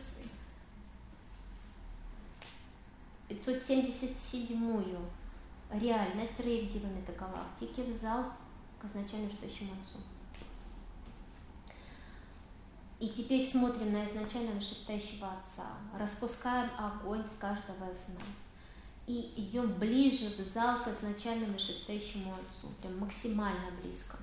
577-ю реальность Рейвдива метагалактики в зал к изначально вышестоящему Отцу. И теперь смотрим на изначально вышестоящего Отца, распускаем огонь с каждого из нас. И идем ближе в зал к изначально вышестоящему Отцу, прям максимально близко.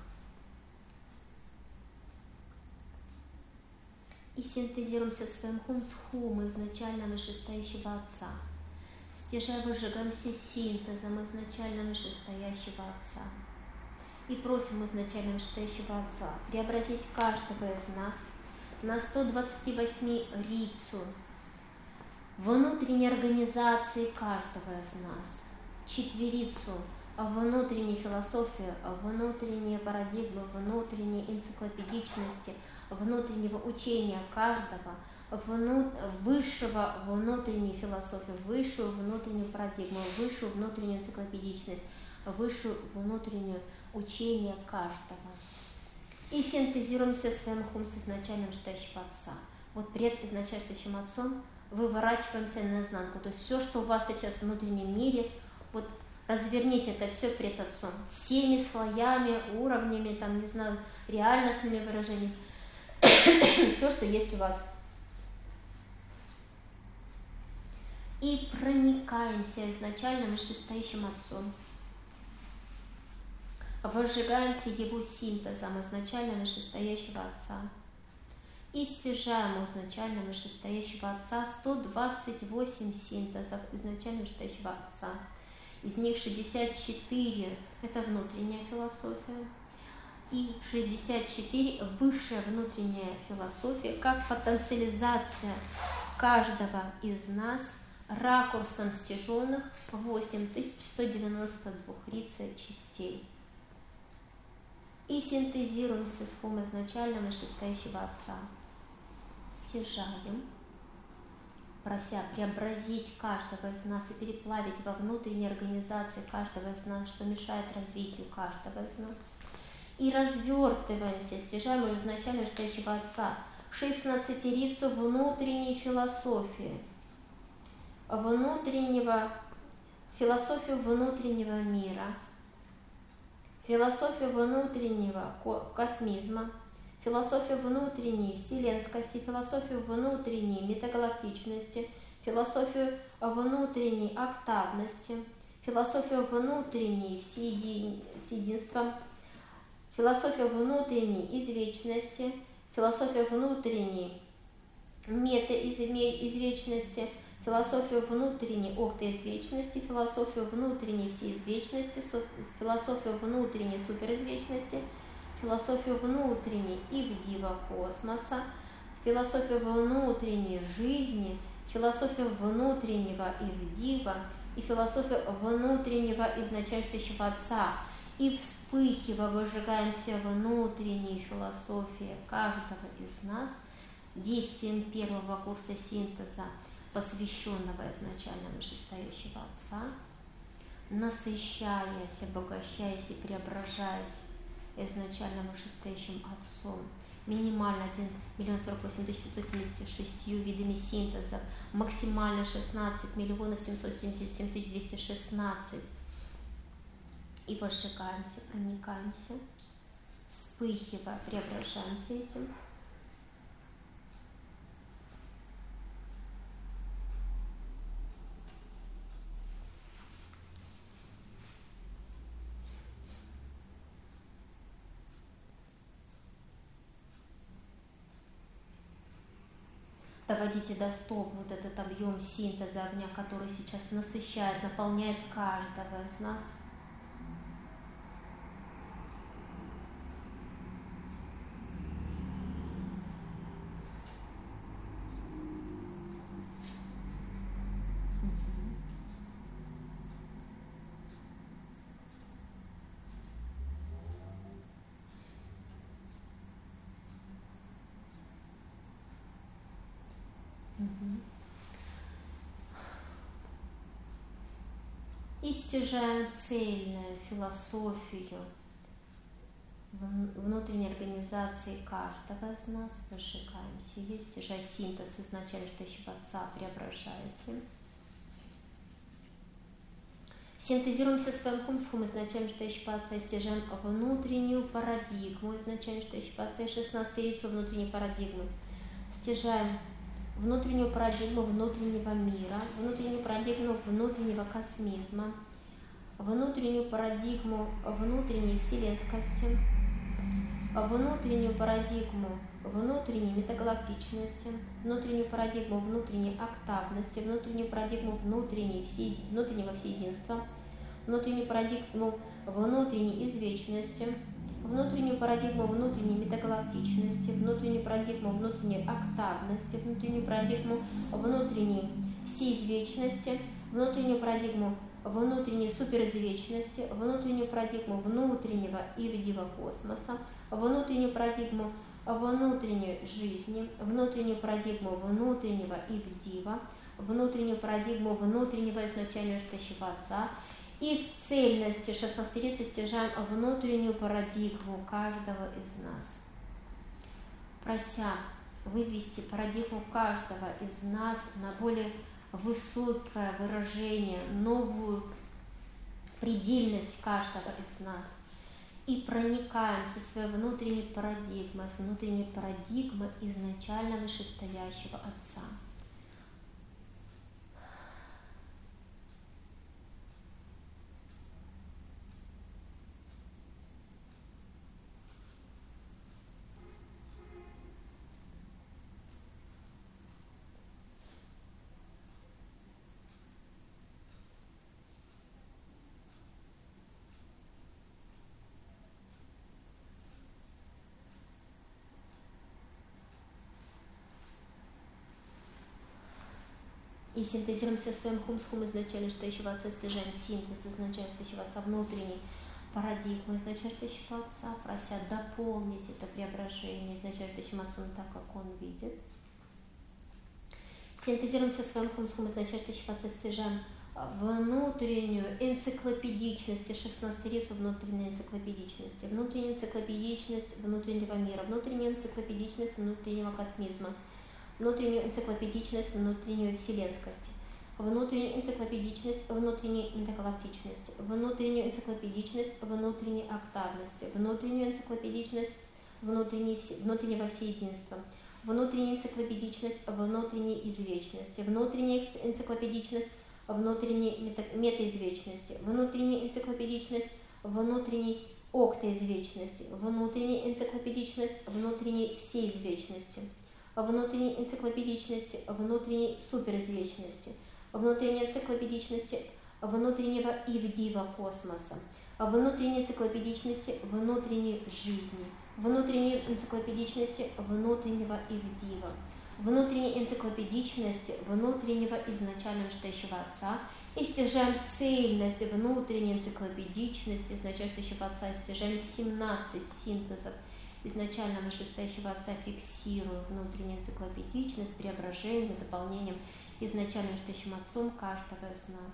И синтезируемся своим хум с хум изначально вышестоящего Отца. Стяжая, выжигаемся синтезом изначально вышестоящего Отца. И просим изначально вышестоящего Отца преобразить каждого из нас на 128 рицу внутренней организации каждого из нас, четверицу внутренней философии, внутренней парадигмы, внутренней энциклопедичности, внутреннего учения каждого, высшего внутренней философии, высшую внутреннюю парадигму, высшую внутреннюю энциклопедичность, высшую внутреннее учение каждого. И синтезируемся своим хум с изначальным вышестоящего Отца. Вот пред изначальным Отцом выворачиваемся наизнанку. То есть все, что у вас сейчас в внутреннем мире, вот разверните это все пред Отцом. Всеми слоями, уровнями, там, не знаю, реальностными выражениями. Все, что есть у вас. И проникаемся изначально вышестоящим Отцом. Возжигаемся его синтезом изначально вышестоящего Отца. И стяжаем у изначально вышестоящего Отца 128 синтезов изначально вышестоящего Отца. Из них 64 – это внутренняя философия, и 64 – высшая внутренняя философия, как потенциализация каждого из нас ракурсом стяженных 8192 рица частей. И синтезируемся с хум изначально вышестоящего Отца. Стяжаем, прося преобразить каждого из нас и переплавить во внутренней организации каждого из нас, что мешает развитию каждого из нас. И развертываемся, стяжаем уже изначально стоящего Отца, 16-рицу внутренней философии, философию внутреннего мира, философию внутреннего космизма, философию внутренней вселенскости, философию внутренней метагалактичности, философию внутренней октавности, философию внутренней всеединства, философию внутренней извечности, философию внутренней метаизвечности, философию внутренней октоизвечности, философию внутренней всеизвечности, философию внутренней суперизвечности, философию внутренней Ивдива космоса, философию внутренней жизни, философию внутреннего Ивдива и философию внутреннего изначальствующего Отца. И вспыхивая, выжигаемся внутренней философии каждого из нас действием первого курса синтеза, посвященного изначально вышестоящего Отца, насыщаясь, обогащаясь и преображаясь изначально вышестоящим Отцом, минимально 1 048 576 видами синтеза, максимально 16 777 216, и пошигаемся, проникаемся, вспыхивая, преображаемся этим. Доводите до стоп вот этот объем синтеза огня, который сейчас насыщает, наполняет каждого из нас. И стяжаем цельную философию внутренней организации каждого из нас, выжигаемся ее, стяжая синтез изначально стоящего Отца, преображаясь. Синтезируемся своим кумсхом изначально стоящего Отца и стяжаем внутреннюю парадигму изначально стоящего Отца и 16-рицу внутренней парадигмы. Стяжаем внутреннюю парадигму внутреннего мира, внутреннюю парадигму внутреннего космизма, внутреннюю парадигму внутренней вселенскости, внутреннюю парадигму внутренней метагалактичности, внутреннюю парадигму внутренней октавности, внутреннюю парадигму внутреннего всеединства, внутреннюю парадигму внутренней извечности, внутреннюю парадигму внутренней метагалактичности, внутреннюю парадигму внутренней октавности, внутреннюю парадигму внутренней всеизвечности, внутреннюю парадигму внутренней суперизвечности, внутреннюю парадигму внутреннего Ивдива космоса, внутреннюю парадигму внутренней жизни, внутреннюю парадигму внутреннего Ивдива, внутреннюю парадигму внутреннего изначально стоящего Отца. И в цельности 16-рицы стяжаем внутреннюю парадигму каждого из нас, прося вывести парадигму каждого из нас на более высокое выражение, новую предельность каждого из нас. И проникаем со своей внутренней парадигмой, с внутренней парадигмы изначально вышестоящего Отца. И синтезируемся своим хумсхум изначально стоящего Отца, стяжаем синтез изначально стоящего Отца, внутренний парадигму изначально стоящего Отца, прося дополнить это преображение изначально стоящим Отцом так, как Он видит. Синтезируемся с своим хумским изначальным щипаться, стяжаем внутреннюю энциклопедичность, 16 лиц внутренней энциклопедичности, внутреннюю энциклопедичность внутреннего мира, внутреннюю энциклопедичность внутреннего космизма, внутреннюю энциклопедичность внутренней вселенскости, внутреннюю энциклопедичность внутренней интергалактичности, внутреннюю энциклопедичность внутренней октавности, внутреннюю энциклопедичность внутреннего всеединства, внутренняя энциклопедичность внутренней извечности, внутренняя энциклопедичность внутренней метаизвечности, внутренняя энциклопедичность внутренней октоизвечности, внутренняя энциклопедичность внутренней всеизвечности, внутренней энциклопедичности внутренней суперизвечности, внутренней энциклопедичности внутреннего Ивдива космоса, внутренней энциклопедичности внутренней жизни, внутренней энциклопедичности внутреннего Ивдива, внутренней энциклопедичности внутреннего изначально стоящего Отца, и стяжаем цельность внутренней энциклопедичности изначально стоящего Отца, и стяжаем 17 синтезов изначального стоящего Отца, фиксируя внутреннюю энциклопедичность, преображение, дополнением изначально стоящим Отцом каждого из нас.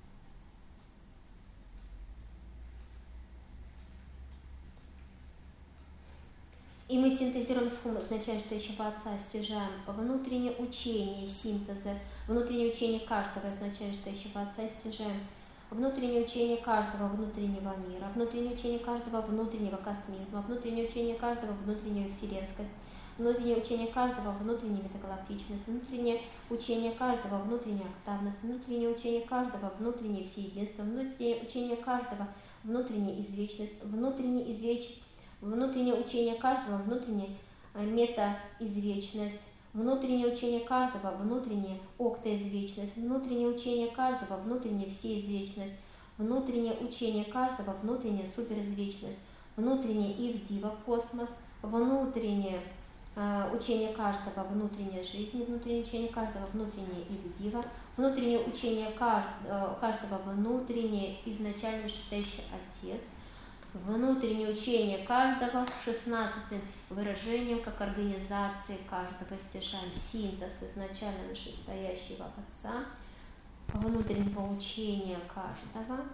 И мы синтезируем с хум изначально стоящего Отца, стяжаем внутреннее учение синтеза, внутреннее учение каждого изначально стоящего Отца, стяжаем внутреннее учение каждого внутреннего мира, внутреннее учение каждого внутреннего космизма, внутреннее учение каждого внутреннюю вселенскость, внутреннее учение каждого внутренней метагалактичность, внутреннее учение каждого внутренняя октавность, внутреннее учение каждого внутреннее всеединство, внутреннее учение каждого внутренняя извечность, внутреннее учение каждого внутренняя метаизвечность, внутреннее учение каждого внутренняя октоизвечность, внутреннее учение каждого внутренняя всеизвечность, внутреннее учение каждого внутренняя суперизвечность, внутренний Ивдива космос, внутреннее учение каждого внутренняя жизнь, внутреннее учение каждого внутренняя Ивдива, внутреннее учение каждого внутреннее изначально стоящий Отец, внутреннее учение каждого 16-м выражением как организации каждого, стяжаем синтез изначально вышестоящего Отца, внутреннего учения каждого,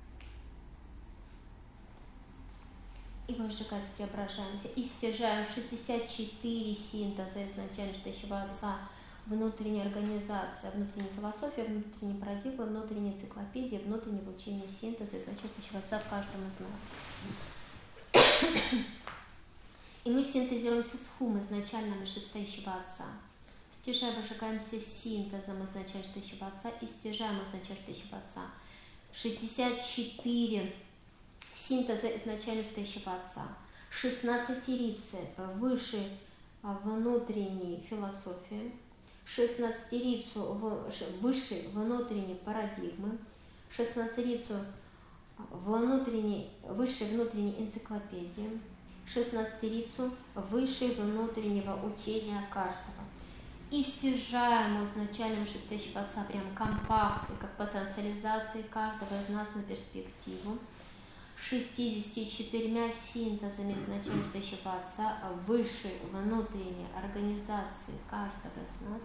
и выжигаясь преображаемся, и стяжаем 64 синтеза изначально стоящего Отца, внутренняя организация, внутренняя философия, внутренняя парадигма, внутренняя энциклопедия, внутреннего учения синтеза изначально стоящего Отца в каждом из нас. И мы синтезируемся с хум изначально вышестоящего Отца. Стяжаем, выжигаемся синтезом изначально стоящего Отца и стяжаем изначально стоящего Отца. 64 синтеза изначально стоящего Отца. 16-рицы выше внутренней философии, 16-рицу выше внутренней парадигмы, 16-рицу выше внутренней энциклопедии, 16-рицу выше внутреннего учения каждого. И стяжаем изначально вышестоящего Отца прям компактно, как потенциализации каждого из нас на перспективу, 64 синтезами изначально стоящего Отца выше внутренней организации каждого из нас,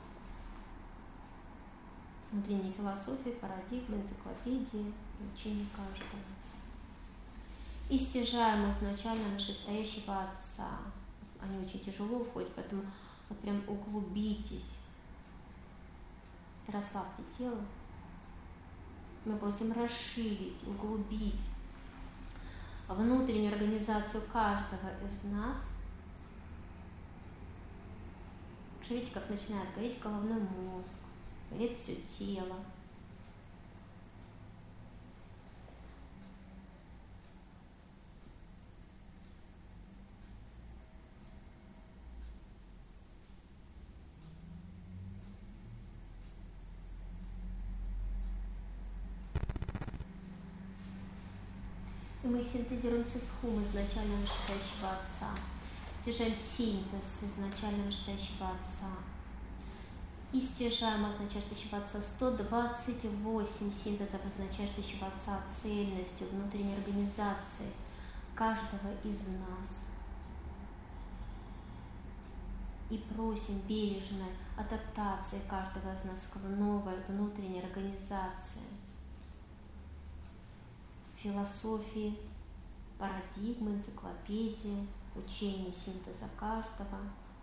внутренней философии, парадигмы, энциклопедии, учения каждого. И стяжаем изначально вышестоящего Отца. Они очень тяжело входят, поэтому вот прям углубитесь, расслабьте тело. Мы просим расширить, углубить внутреннюю организацию каждого из нас. Видите, как начинает гореть головной мозг, горит все тело. И мы синтезируемся с хум изначально вышестоящего Отца, стяжаем синтез изначально вышестоящего Отца и стяжаем изначально стоящего Отца 128 синтезов изначально стоящего Отца цельностью внутренней организации каждого из нас. И просим бережно адаптации каждого из нас к новой внутренней организации, философии, парадигмы, энциклопедии, учения синтеза каждого.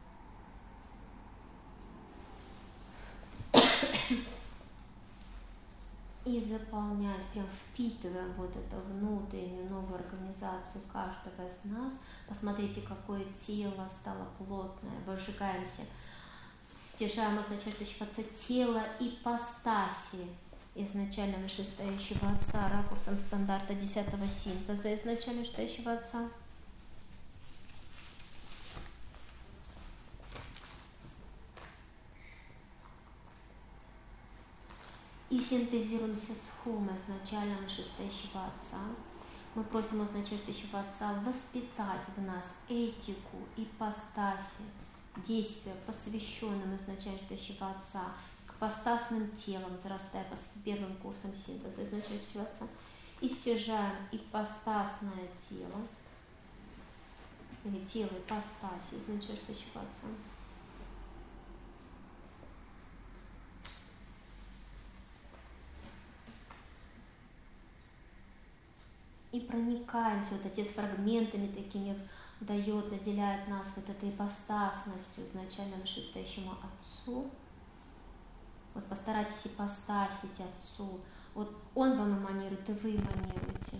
И заполняясь, прям впитывая вот эту внутреннюю новую организацию каждого из нас, посмотрите, какое тело стало плотное, выжигаемся, стяжаем, означает ощущаться тело ипостаси изначально вышестоящего Отца, ракурсом стандарта 10-го синтеза изначально вышестоящего Отца. И синтезируемся с Хумой, изначально вышестоящего Отца. Мы просим изначального Отца воспитать в нас этику, ипостаси, действия, посвященным изначального Отца, к ипостасным телам, зарастая по первым курсам синтеза изначального Отца, и стяжаем ипостасное тело, или тело ипостаси изначального Отца. И проникаемся вот эти с фрагментами такими, дает, наделяет нас вот этой ипостасностью изначально вышестоящему Отцу. Вот постарайтесь ипостасить Отцу. Вот Он вам эманирует, и вы эманируете.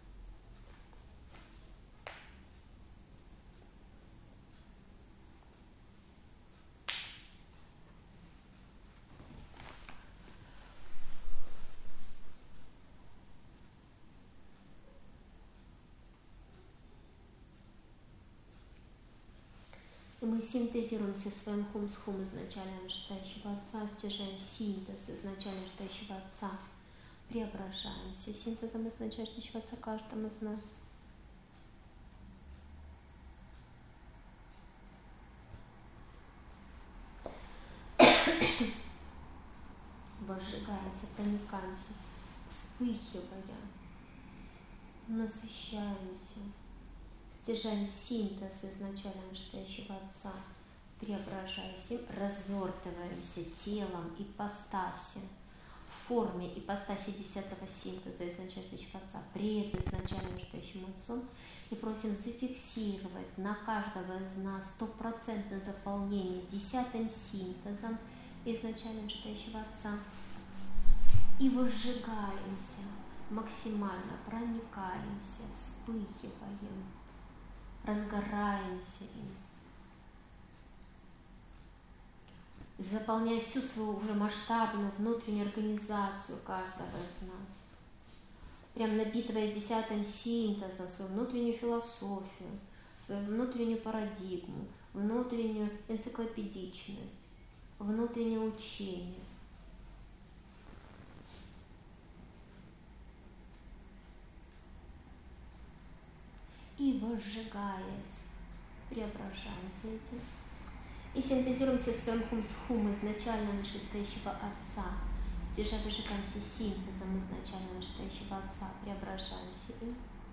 И мы синтезируемся своим хум с хум изначально вышестоящего Отца, стяжаем синтез изначально вышестоящего Отца, преображаемся синтезом изначально вышестоящего Отца каждым из нас. Возжигаемся, проникаемся, вспыхивая, насыщаемся. Стяжаем синтез изначально вышестоящего Отца, преображаясь, развертываемся телом ипостаси, в форме ипостаси 10-го синтеза изначально вышестоящего Отца, пред изначально вышестоящим Отцом, и просим зафиксировать на каждого из нас 100% заполнение 10-м синтезом изначально вышестоящего Отца, и возжигаемся, максимально проникаемся, вспыхиваем, разгораемся им, заполняя всю свою уже масштабную внутреннюю организацию каждого из нас, прям напитываясь 10-м синтезом, свою внутреннюю философию, свою внутреннюю парадигму, внутреннюю энциклопедичность, внутреннее учение. И возжигаясь, преображаемся этим. И синтезируемся своим хум с хум изначально вышестоящего Отца. Стяжая выжигаемся синтезом изначально вышестоящего Отца, преображаемся им.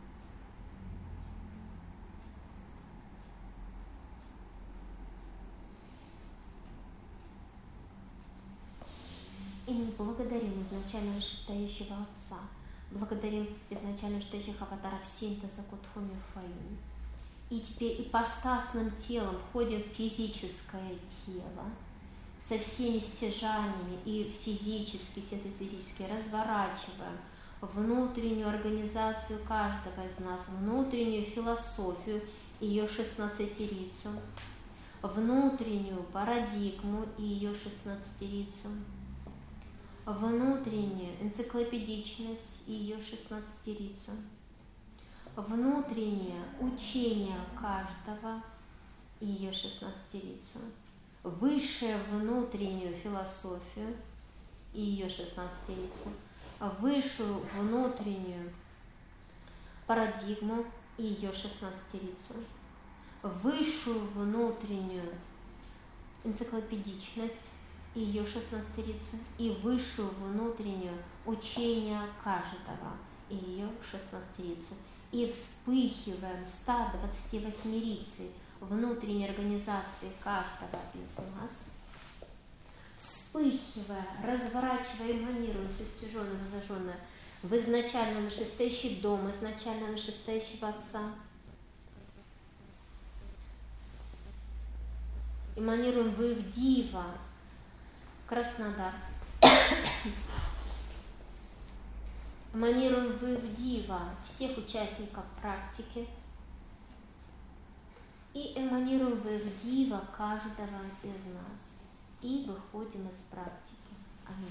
И мы благодарим изначально вышестоящего Отца. Благодарим изначально вышестоящих аватаров синтеза Кутхуми Фаин. И теперь ипостасным телом входим в физическое тело со всеми стяжаниями и физически, синтезически разворачиваем внутреннюю организацию каждого из нас, внутреннюю философию, ее 16-рицу, внутреннюю парадигму и ее 16-рицу, внутреннюю энциклопедичность и ее 16-рицу, внутреннее учение каждого и ее 16-рицу, высшую внутреннюю философию и ее 16-рицу, высшую внутреннюю парадигму и ее 16-рицу, высшую внутреннюю энциклопедичность и ее 16-рицу, и высшую внутреннюю учение каждого и ее 16-рицу. И вспыхиваем 128-рицей внутренней организации каждого из нас, вспыхивая, разворачивая, эманируя все стяженное, зажженное в изначально вышестоящий дом, изначально вышестоящего Отца. Эманируем в Ивдива, Краснодар. Эманируем в Ивдива всех участников практики. И эманируем в Ивдива каждого из нас. И выходим из практики. Аминь.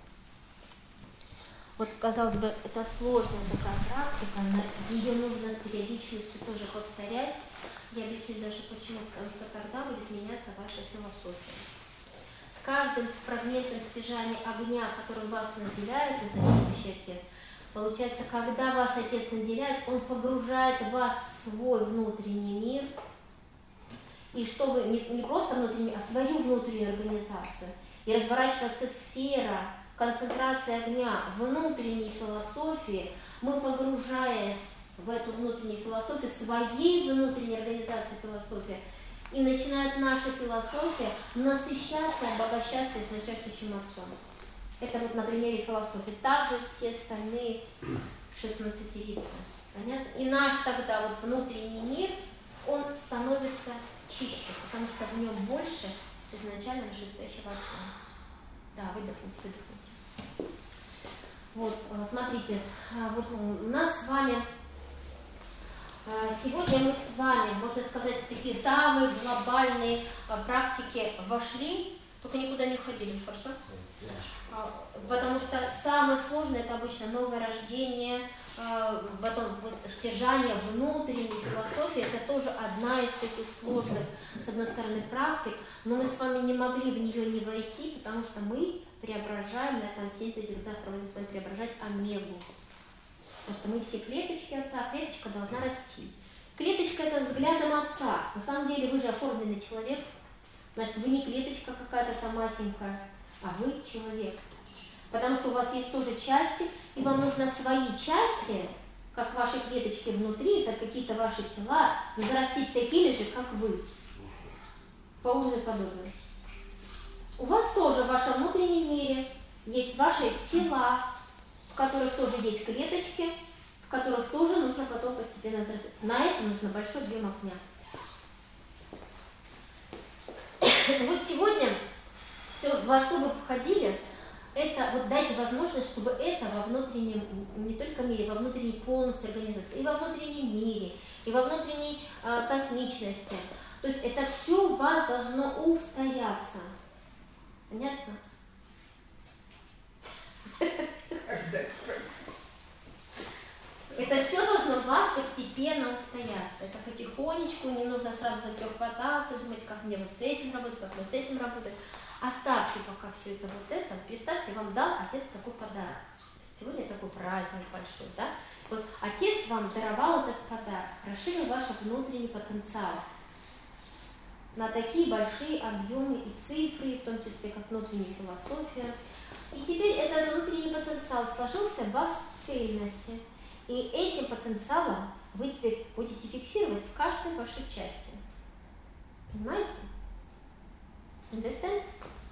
Вот, казалось бы, это сложная такая практика, ее нужно с периодичностью тоже повторять. Я объясню даже почему, потому что тогда будет меняться ваша философия. С каждым фрагментом стяжания огня, которым вас наделяет изначающий Отец, получается, когда вас Отец наделяет, Он погружает вас в свой внутренний мир, и чтобы не просто внутренний, а свою внутреннюю организацию, и разворачивается сфера концентрации огня внутренней философии, мы, погружаясь в эту внутреннюю философию, своей внутренней организации философии, и начинает наша философия насыщаться, обогащаться изначающим Отцом. Это вот на примере философии. Также все остальные 16-рицы. Понятно? И наш тогда вот внутренний мир, он становится чище, потому что в нем больше изначально вышестоящего Отца. Да, выдохните, выдохните. Вот, смотрите, вот у нас с вами, сегодня мы с вами, можно сказать, такие самые глобальные практики вошли, только никуда не ходили, хорошо? Потому что самое сложное — это обычно новое рождение, потом вот стяжание внутренней философии. Это тоже одна из таких сложных, с одной стороны, практик, но мы с вами не могли в нее не войти, потому что мы преображаем на этом синтезе, завтра будем с вами преображать омегу. Потому что мы все клеточки Отца, клеточка должна расти. Клеточка — это взглядом Отца. На самом деле вы же оформленный человек, значит, вы не клеточка какая-то там масенькая, а вы человек. Потому что у вас есть тоже части, и вам нужно свои части, как ваши клеточки внутри, как какие-то ваши тела, зарастить такими же, как вы. По образу подобию. У вас тоже в вашем внутреннем мире есть ваши тела, в которых тоже есть клеточки, в которых тоже нужно потом постепенно взрастать. На это нужно большой объем огня. Вот сегодня все, во что вы входили, это вот дайте возможность, чтобы это во внутреннем, не только мире, во внутренней полностью организации, и во внутреннем мире, и во внутренней космичности. То есть это все у вас должно устояться. Понятно? Это все должно у вас постепенно устояться. Это потихонечку, не нужно сразу за все хвататься, думать, как мне вот с этим работать, как мне с этим работать. Оставьте пока все это вот это. Представьте, вам дал Отец такой подарок. Сегодня такой праздник большой, да? Вот Отец вам даровал этот подарок, расширил ваш внутренний потенциал на такие большие объемы и цифры, в том числе как внутренняя философия. И теперь этот внутренний потенциал сложился в вас в цельности. И этим потенциалом вы теперь будете фиксировать в каждой вашей части. Понимаете? Understand?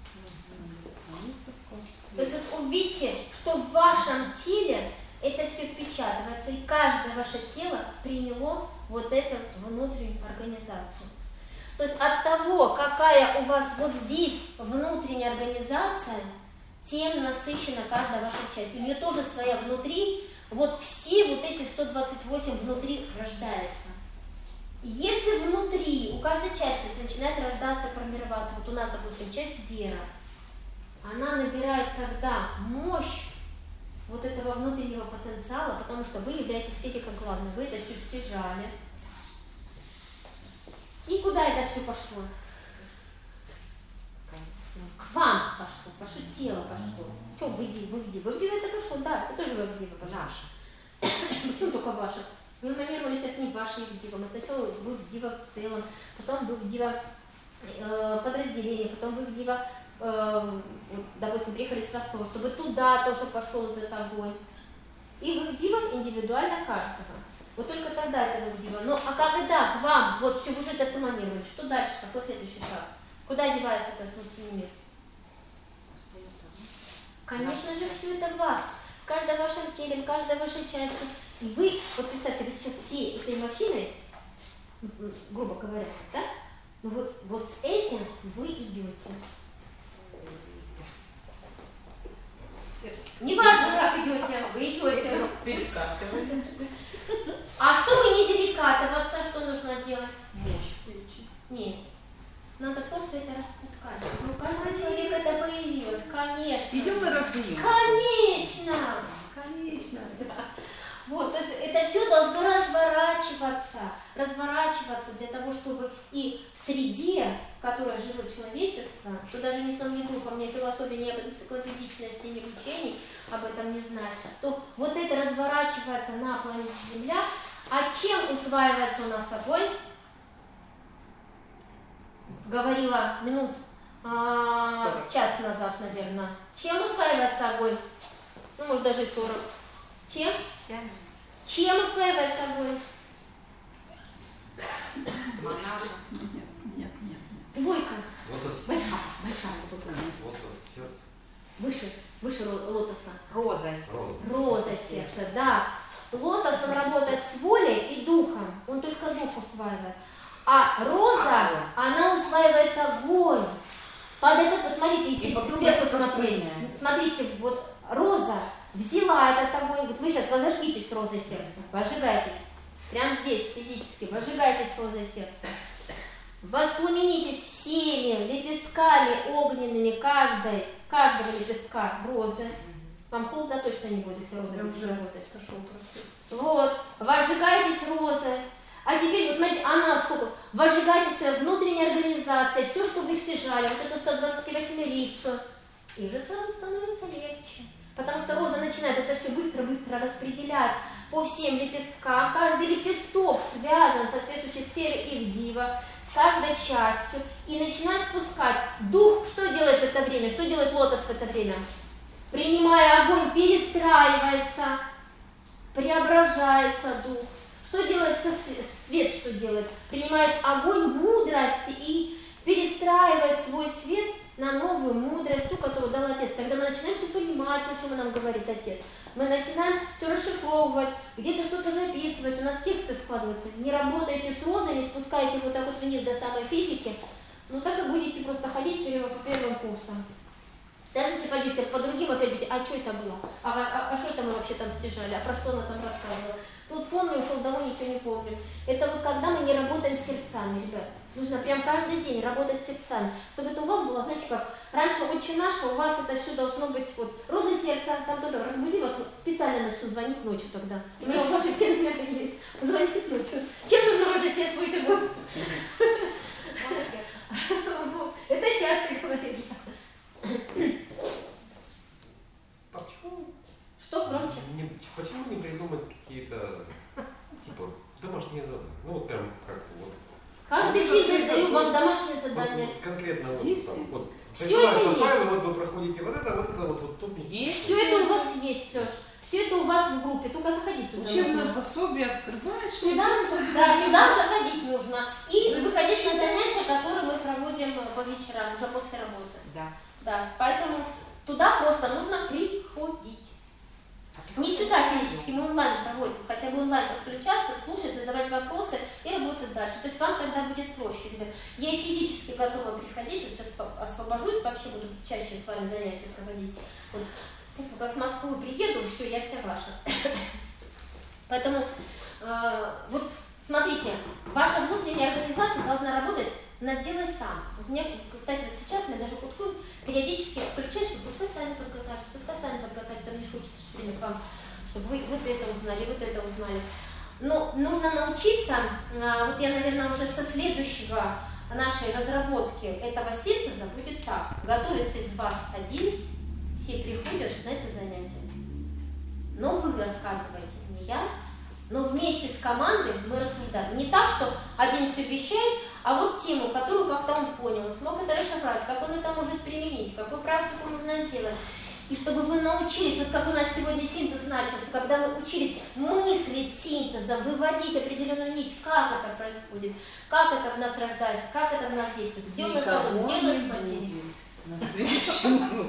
То есть вот увидите, что в вашем теле это все впечатывается, и каждое ваше тело приняло вот эту внутреннюю организацию. То есть от того, какая у вас вот здесь внутренняя организация, тем насыщена каждая ваша часть. У нее тоже своя внутри, вот все вот эти 128 внутри рождается. Если внутри у каждой части начинает рождаться, формироваться, вот у нас, допустим, часть вера, она набирает тогда мощь вот этого внутреннего потенциала, потому что вы являетесь физикой главной, вы это все стяжали. И куда это все пошло? К вам пошло тело пошло. Что, в Ивдива это пошло? Да, это тоже в Ивдива пошло. Наше. Почему только ваше? Мы эманировали сейчас не ваши Ивдива. Мы сначала в Ивдива в целом, потом в Ивдива подразделение, потом в Ивдива, допустим, приехали с Ростова, чтобы туда тоже пошел этот огонь. И в Ивдива индивидуально каждого. Вот только тогда это Ивдива. Ну, а когда к вам, вот все, вы уже это эманировали, что дальше? Какой следующий шаг? Куда девается этот внутренний мир? Конечно же, все это в вас. В каждом вашем теле, в каждой вашей части. И вы, вот представьте, вы сейчас все этой махиной, грубо говоря, да? Вы, вот с этим вы идете. Неважно, как идете, вы идете. Перекатываемся. А чтобы не перекатываться, что нужно делать? Нет. Надо просто это распускать. Ну, у каждого человека это появилось, конечно. Идем и разгнем. Конечно! Конечно. Да. Вот, то есть это все должно разворачиваться для того, чтобы и в среде, в которой живет человечество, что даже ни сном, ни духом, ни философии, ни энциклопедичности, ни учений об этом не знает, то вот это разворачивается на планете Земля. А чем усваивается у нас огонь? Говорила час назад, наверное. Чем усваивается огонь? Ну, может, даже и 40. Чем? Чем усваивается огонь? Нет. Двойка. Большая. Выше лотоса. Роза Сердца, да. Лотос, он работает с волей и духом. Он только дух усваивает. А роза, она усваивает огонь. Под этот, вот смотрите, если сверху смотреть. Смотрите, вот роза взяла этот огонь. Вот вы сейчас возожгитесь розой сердца. Возжигайтесь. Прямо здесь, физически. Возжигайтесь розой сердца. Воспламенитесь всеми лепестками огненными каждого лепестка розы. Вам холодно точно не будет, если роза будет работать. Вот. Возжигайтесь розой. А теперь, вот смотрите, она сколько? Возжигайте своей внутренней организацией, все, что вы стяжали, вот эту 128-лицу. И уже сразу становится легче. Потому что роза начинает это все быстро-быстро распределять по всем лепесткам. Каждый лепесток связан с соответствующей сферой Ивдива, с каждой частью. И начинает спускать. Дух что делает в это время? Что делает лотос в это время? Принимая огонь, перестраивается, преображается дух. Что делает свет? Что делает? Принимает огонь мудрости и перестраивает свой свет на новую мудрость, ту, которую дал Отец. Когда мы начинаем все понимать, о чем нам говорит Отец, мы начинаем все расшифровывать, где-то что-то записывать, у нас тексты складываются. Не работаете с розой, не спускаете вот так вот вниз до самой физики, ну так и будете просто ходить все время по первым курсам. Даже если пойдете по другим, опять будете, а что это было? А что это мы вообще там стяжали? А про что она там рассказывала? Тут помню, ушел домой, ничего не помню. Это вот когда мы не работаем с сердцами, ребят. Нужно прям каждый день работать с сердцами. Чтобы это у вас было, знаете как, раньше «Отче наш», у вас это все должно быть, вот, роза сердца, там кто-то разбуди вас, специально начну звонить ночью тогда. У меня у ваших все документы есть. Звонить ночью. Чем нужно роза сердце свой огонь? Это сейчас ты говоришь. Почему? Что громче? Почему не придумать какие-то, типа, домашние задания? Ну вот прям как вот. Каждый день даю вам домашнее задание. Вот конкретно вот есть. там, вот. Все это есть. Файлы, вот вы проходите вот тут есть. Все это у вас есть, Леш. Все это у вас в группе, только заходить туда. Учебное пособие открываешь. Туда заходить нужно. И выходить на занятия, которые мы проводим по вечерам, уже после работы. Да. Поэтому туда просто нужно приходить. Не сюда физически, мы онлайн проводим, хотя бы онлайн подключаться, слушать, задавать вопросы и работать дальше. То есть вам тогда будет проще, ребят. Я и физически готова приходить, вот сейчас освобожусь, вообще буду чаще с вами занятия проводить. Вот. После как в Москву приеду, все, я вся ваша. Поэтому, вот смотрите, ваша внутренняя организация должна работать на «сделай сам». Вот мне, кстати, вот сейчас меня даже подходит периодически включать, чтобы пускай сами подготовиться, мне же хочется все время к вам, чтобы вы вот это узнали. Но нужно научиться, вот я, наверное, уже со следующего нашей разработки этого синтеза будет так. Готовится из вас один, все приходят на это занятие. Но вы рассказываете, не я, но вместе с командой мы рассуждаем. Не так, что один все вещает, а вот тему, которую как-то он понял, смог это расшифровать, как он это может применить, какую практику нужно сделать. И чтобы вы научились, вот как у нас сегодня синтез начался, когда вы учились мыслить синтезом, выводить определенную нить, как это происходит, как это в нас рождается, как это в нас действует, где у нас огонь, где у нас материя. На следующем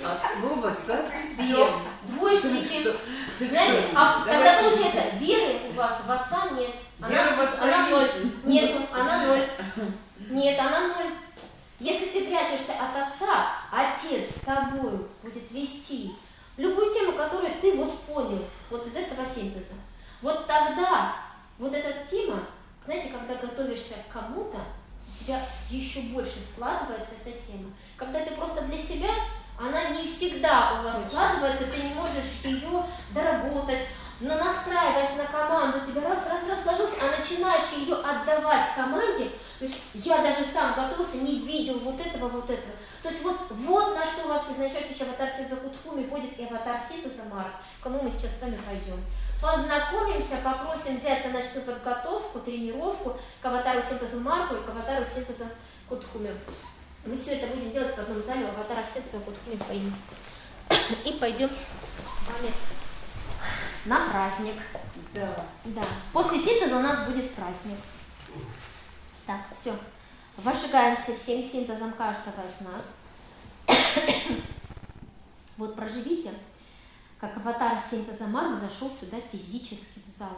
От слова совсем. Двоечники. Знаете, а тогда получается, веры у вас в отца нет. Она 0. Нету, она 0. Нет, она 0. Если ты прячешься от отца, отец с тобой будет вести любую тему, которую ты вот понял, вот из этого синтеза. Вот тогда, вот эта тема, знаете, когда готовишься к кому-то, у тебя еще больше складывается эта тема. Когда ты просто для себя, она не всегда у вас складывается, ты не можешь ее доработать, но настраиваясь на команду, у тебя раз сложилось, а начинаешь ее отдавать команде, то есть я даже сам готовился, не видел вот этого. То есть вот на что у вас изначально еще аватар синтеза Кутхуми входит и аватар синтеза Марк, к кому мы сейчас с вами пойдем. Познакомимся, попросим взять на ночную подготовку, тренировку к аватару синтеза Марку и к аватару синтеза Кутхуми. Мы все это будем делать в одном зале у аватара синтеза Кутхуми по имени. И пойдем с вами на праздник. Да. После синтеза у нас будет праздник. Так, все. Возжигаемся всем синтезом каждого из нас. Вот проживите, как аватар синтеза Марк зашел сюда физически в зал.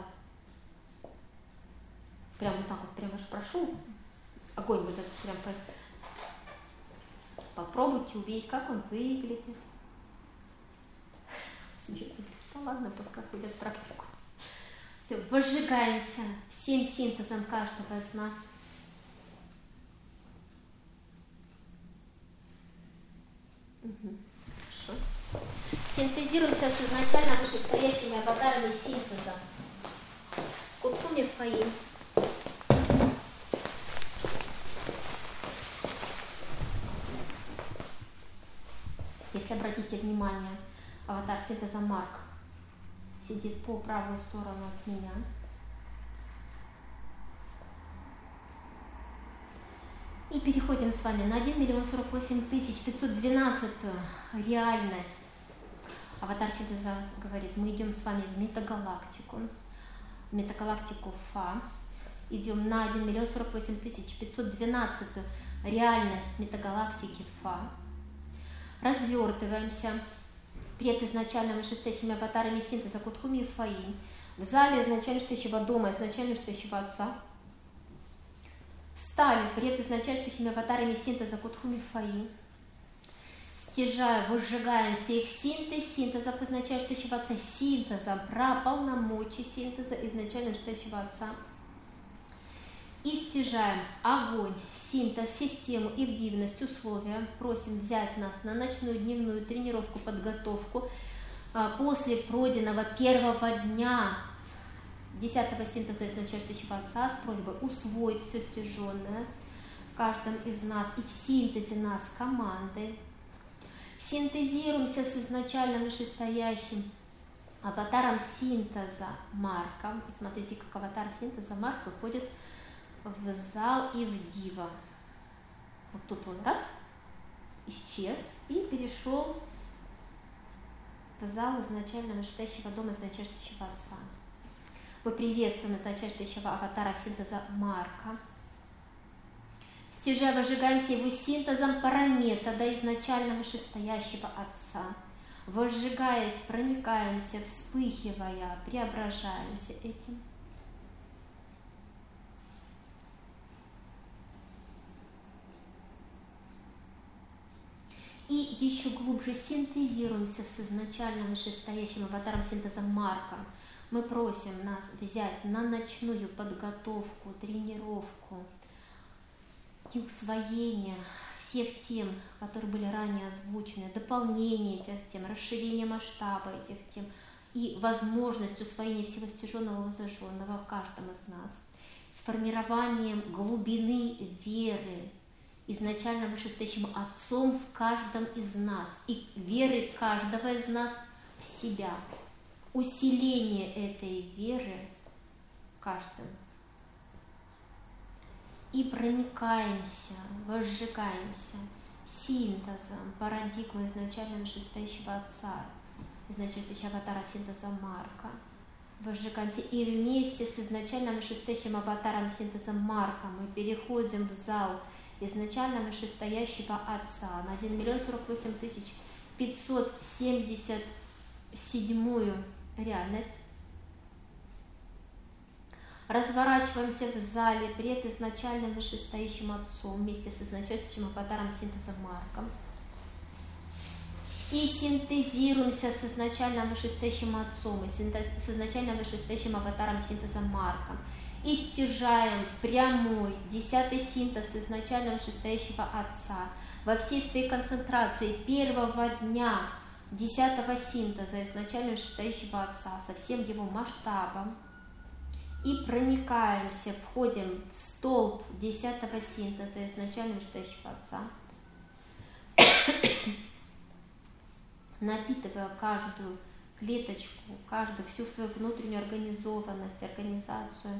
Прям вот так вот, прям аж прошел. Огонь вот этот прям. Попробуйте увидеть, как он выглядит. Смеется. Ну ладно, пускай ходят практику. Все, возжигаемся всем синтезом каждого из нас. Хорошо. Синтезируемся с изначально вышестоящими аватарами синтеза. Кутхуми Фаим. Если обратите внимание, аватар синтеза Марк сидит по правую сторону от меня. И переходим с вами на 1 048 512 реальность. Аватар синтеза говорит, мы идем с вами в метагалактику Фа. Идем на 1 048 512 реальность метагалактики Фа. Развертываемся перед изначально вышестоящими аватарами синтеза Кутхуми и Фаи в зале изначально стоящего дома, изначально стоящего отца. Встали перед изначально стоящими аватарами синтеза Кутхуми и Фаи. Стяжая, выжигаем всех синтезов изначально стоящего отца, синтеза, бра, полномочий синтеза изначально стоящего отца. И стяжаем огонь, синтез, систему и дивность, условия. Просим взять нас на ночную дневную тренировку, подготовку после пройденного первого дня 10-го синтеза изначально стоящего отца с просьбой усвоить все стяженное в каждом из нас и в синтезе нас команды. Синтезируемся с изначально вышестоящим аватаром синтеза Марком. И смотрите, как аватар синтеза Марк выходит в зал и в дива. Вот тут он раз, исчез и перешел в зал изначально вышестоящего дома, изначально стоящего отца. Мы приветствуем изначально стоящего аватара синтеза Марка. Стяжая, выжигаемся его синтезом параметода изначально вышестоящего отца. Возжигаясь, проникаемся, вспыхивая, преображаемся этим. И еще глубже синтезируемся с изначально вышестоящим аватаром синтеза Марка. Мы просим нас взять на ночную подготовку, тренировку и усвоение всех тем, которые были ранее озвучены, дополнение этих тем, расширение масштаба этих тем и возможность усвоения всего стяженного и зажженного в каждом из нас, с формированием глубины веры изначально вышестоящим Отцом в каждом из нас и веры каждого из нас в себя. Усиление этой веры в каждом. И проникаемся, возжигаемся синтезом парадигмы изначально вышестоящего Отца, изначально вышестоящего аватара синтеза Марка. Возжигаемся и вместе с изначально вышестоящим аватаром синтеза Марка мы переходим в зал изначально вышестоящего Отца на 1 048 577-ю реальность. Разворачиваемся в зале пред изначальным вышестоящим Отцом вместе с изначальным аватаром синтеза Марком. И синтезируемся с изначальным вышестоящим Отцом и с изначальным вышестоящим аватаром синтеза Марком. И стяжаем прямой 10-й синтез изначального вышестоящего Отца во всей своей концентрации первого дня 10-го синтеза изначального вышестоящего Отца со всем его масштабом. И проникаемся, входим в столб 10-го синтеза изначального вышестоящего Отца, напитывая каждую клеточку, каждую всю свою внутреннюю организованность, организацию,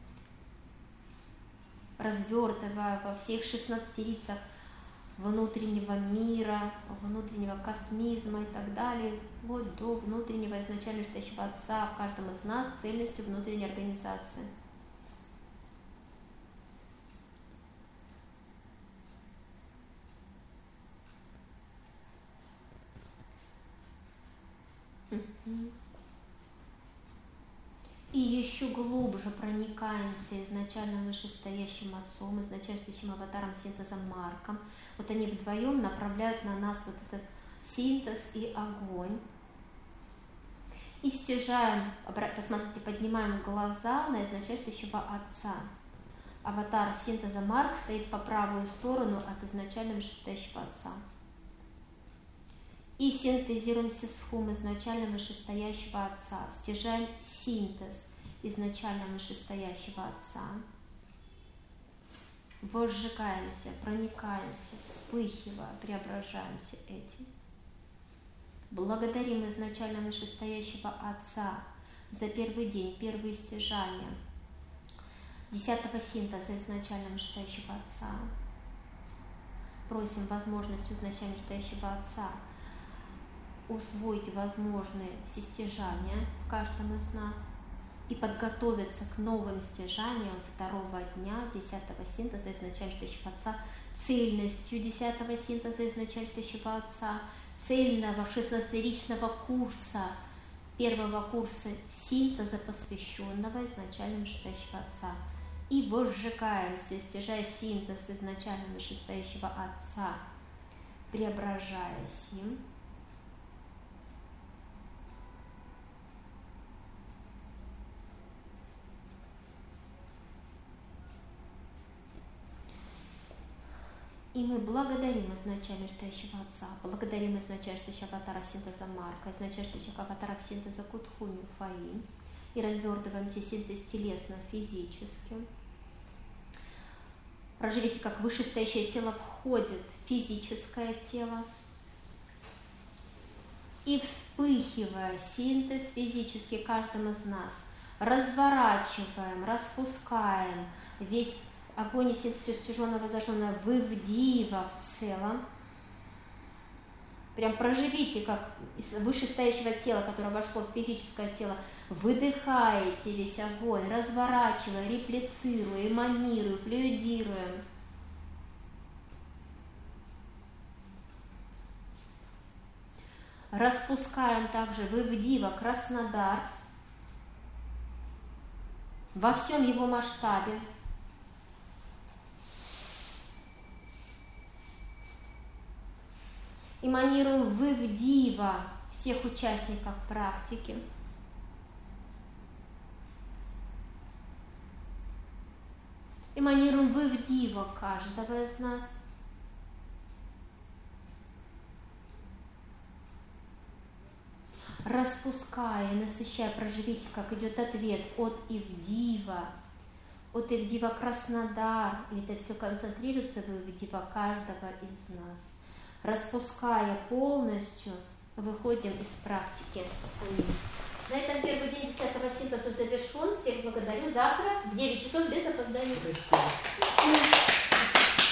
развертывая во всех 16 лицах внутреннего мира, внутреннего космизма и так далее, вот до внутреннего изначально стоящего Отца в каждом из нас цельностью внутренней организации. И еще глубже проникаемся изначально вышестоящим Отцом, изначальным аватаром синтеза Марком. Вот они вдвоем направляют на нас вот этот синтез и огонь. И стяжаем, посмотрите, поднимаем глаза на изначального Отца. Аватар синтеза Марк стоит по правую сторону от изначального вышестоящего Отца. И синтезируемся с хум изначального вышестоящего Отца. Стяжаем синтез изначального вышестоящего Отца. Возжигаемся, проникаемся, вспыхивая, преображаемся этим. Благодарим изначального вышестоящего Отца за первый день, первые стяжания 10-го синтеза изначального вышестоящего Отца. Просим возможность изначально вышестоящего Отца усвоить возможные всестяжания в каждом из нас и подготовиться к новым стяжаниям второго дня 10-го синтеза изначально вышестоящего Отца, цельностью 10-го синтеза изначально вышестоящего Отца, цельного 16-ричного курса, первого курса синтеза, посвященного изначально вышестоящего Отца. И возжигаемся, стяжая синтез изначально вышестоящего Отца, преображаясь им. И мы благодарим изначально стоящего Отца, благодарим изначально стоящего аватара синтеза Марка, изначально стоящего аватара синтеза Кутхуни Фаи, и развертываемся синтез телесно-физически. Проживите, как вышестоящее тело входит в физическое тело, и вспыхивая синтез физический каждым из нас, разворачиваем, распускаем весь огонь и синтез все стяженного, зажженного в Ивдива в целом. Прям проживите, как из вышестоящего тела, которое вошло в физическое тело, выдыхаете весь огонь, разворачивая, реплицируя, эманируя, флюидируя. Распускаем также в Ивдива Краснодар во всем его масштабе. Эманируем в Ивдива всех участников практики. Эманируем в Ивдива каждого из нас. Распуская, насыщая, проживите, как идет ответ от Ивдива Краснодар, и это все концентрируется в Ивдива каждого из нас. Распуская полностью, выходим из практики. На этом первый день 10-го синтеза завершен. Всех благодарю. Завтра в 9 часов без опоздания.